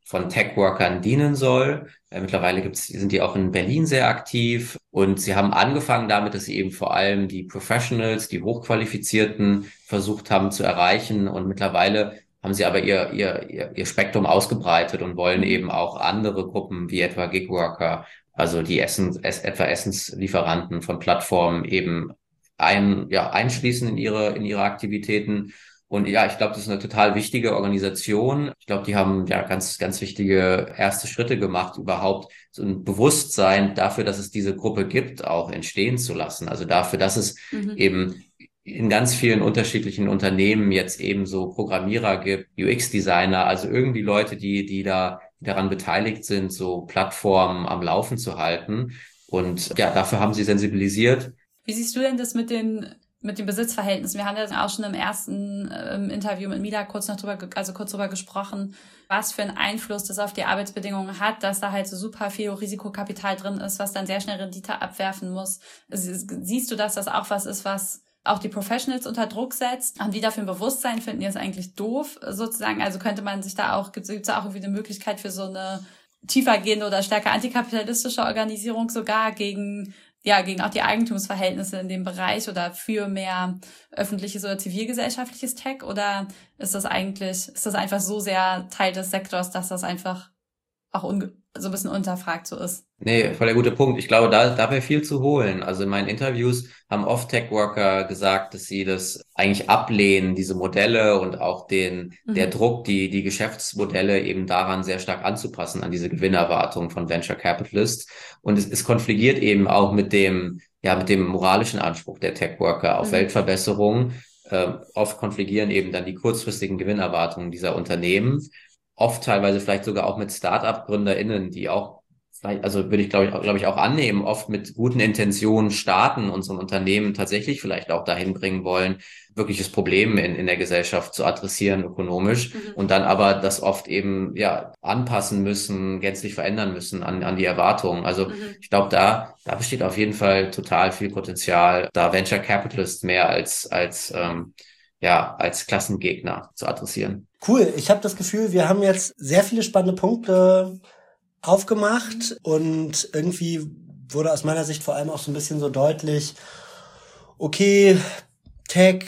von Tech-Workern dienen soll. Äh, mittlerweile gibt's, sind die auch in Berlin sehr aktiv und sie haben angefangen damit, dass sie eben vor allem die Professionals, die Hochqualifizierten versucht haben zu erreichen und mittlerweile haben sie aber ihr, ihr, ihr, ihr Spektrum ausgebreitet und wollen eben auch andere Gruppen wie etwa Gigworker, also die Essen, es, etwa Essenslieferanten von Plattformen eben ein, ja, einschließen in ihre, in ihre Aktivitäten. Und ja, ich glaube, das ist eine total wichtige Organisation. Ich glaube, die haben ja ganz, ganz wichtige erste Schritte gemacht, überhaupt so ein Bewusstsein dafür, dass es diese Gruppe gibt, auch entstehen zu lassen. Also dafür, dass es mhm. eben in ganz vielen unterschiedlichen Unternehmen jetzt eben so Programmierer gibt, U X-Designer, also irgendwie Leute, die, die da die daran beteiligt sind, so Plattformen am Laufen zu halten. Und ja, dafür haben sie sensibilisiert. Wie siehst du denn das mit den mit den Besitzverhältnissen? Wir haben ja auch schon im ersten ähm, Interview mit Mila kurz noch drüber, also kurz drüber gesprochen, was für einen Einfluss das auf die Arbeitsbedingungen hat, dass da halt so super viel Risikokapital drin ist, was dann sehr schnell Rendite abwerfen muss. Siehst du, dass das auch was ist, was auch die Professionals unter Druck setzt? Haben die dafür ein Bewusstsein? Finden die das eigentlich doof, sozusagen? Also könnte man sich da auch, gibt es da auch irgendwie eine Möglichkeit für so eine tiefergehende oder stärker antikapitalistische Organisierung sogar gegen, ja, gegen auch die Eigentumsverhältnisse in dem Bereich oder für mehr öffentliches oder zivilgesellschaftliches Tech? Oder ist das eigentlich, ist das einfach so sehr Teil des Sektors, dass das einfach auch unge- so ein bisschen unterfragt so ist? Nee, voll der gute Punkt. Ich glaube, da, da wäre viel zu holen. Also in meinen Interviews haben oft Tech-Worker gesagt, dass sie das eigentlich ablehnen, diese Modelle und auch den, mhm. der Druck, die, die Geschäftsmodelle eben daran sehr stark anzupassen, an diese Gewinnerwartungen von Venture Capitalists. Und es, es konfligiert eben auch mit dem, ja, mit dem moralischen Anspruch der Tech-Worker auf mhm. Weltverbesserung. Ähm, oft konfligieren eben dann die kurzfristigen Gewinnerwartungen dieser Unternehmen. Oft teilweise vielleicht sogar auch mit Start-up-GründerInnen, die auch, also würde ich glaube ich, glaube ich auch annehmen, oft mit guten Intentionen starten und so ein Unternehmen tatsächlich vielleicht auch dahin bringen wollen, wirkliches Problem in, in der Gesellschaft zu adressieren ökonomisch mhm. und dann aber das oft eben ja anpassen müssen, gänzlich verändern müssen an, an die Erwartungen. Also mhm. ich glaube, da, da besteht auf jeden Fall total viel Potenzial, da Venture Capitalists mehr als, als, ähm, ja, als Klassengegner zu adressieren. Cool. Ich habe das Gefühl, wir haben jetzt sehr viele spannende Punkte aufgemacht und irgendwie wurde aus meiner Sicht vor allem auch so ein bisschen so deutlich, okay, Tech,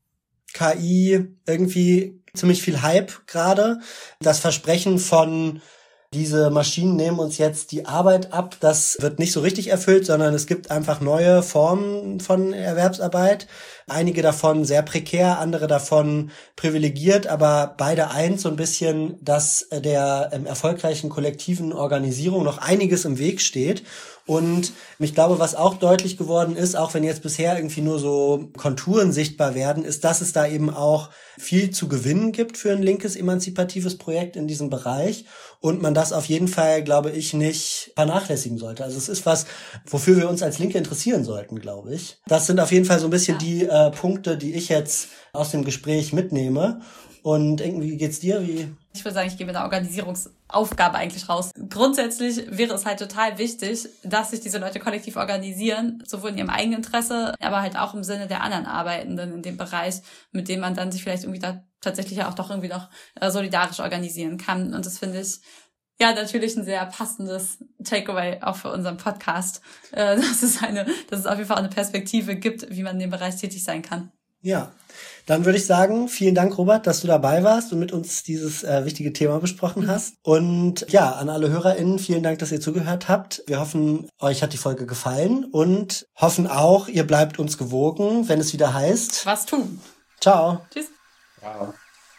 K I, irgendwie ziemlich viel Hype gerade. Das Versprechen von diese Maschinen nehmen uns jetzt die Arbeit ab, das wird nicht so richtig erfüllt, sondern es gibt einfach neue Formen von Erwerbsarbeit. Einige davon sehr prekär, andere davon privilegiert, aber beide eint so ein bisschen, dass der ähm, erfolgreichen kollektiven Organisierung noch einiges im Weg steht. Und ich glaube, was auch deutlich geworden ist, auch wenn jetzt bisher irgendwie nur so Konturen sichtbar werden, ist, dass es da eben auch viel zu gewinnen gibt für ein linkes emanzipatives Projekt in diesem Bereich und man das auf jeden Fall, glaube ich, nicht vernachlässigen sollte. Also es ist was, wofür wir uns als Linke interessieren sollten, glaube ich. Das sind auf jeden Fall so ein bisschen ja. die äh, Punkte, die ich jetzt aus dem Gespräch mitnehme. Und irgendwie, wie geht's dir? Wie? Ich würde sagen, ich gehe mit einer Organisierungsaufgabe eigentlich raus. Grundsätzlich wäre es halt total wichtig, dass sich diese Leute kollektiv organisieren, sowohl in ihrem eigenen Interesse, aber halt auch im Sinne der anderen Arbeitenden in dem Bereich, mit dem man dann sich vielleicht irgendwie da tatsächlich auch doch irgendwie noch äh, solidarisch organisieren kann. Und das finde ich ja natürlich ein sehr passendes Takeaway auch für unseren Podcast, äh, dass es eine, dass es auf jeden Fall eine Perspektive gibt, wie man in dem Bereich tätig sein kann. Ja, dann würde ich sagen, vielen Dank, Robert, dass du dabei warst und mit uns dieses äh, wichtige Thema besprochen mhm. hast. Und ja, an alle HörerInnen, vielen Dank, dass ihr zugehört habt. Wir hoffen, euch hat die Folge gefallen und hoffen auch, ihr bleibt uns gewogen, wenn es wieder heißt... Was tun? Ciao. Tschüss. Ciao.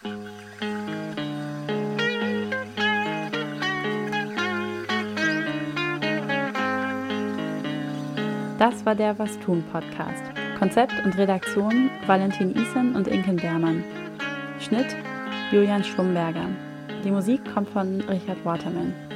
Das war der Was tun Podcast. Konzept und Redaktion Valentin Isen und Inken Bermann. Schnitt Julian Schwumberger. Die Musik kommt von Richard Waterman.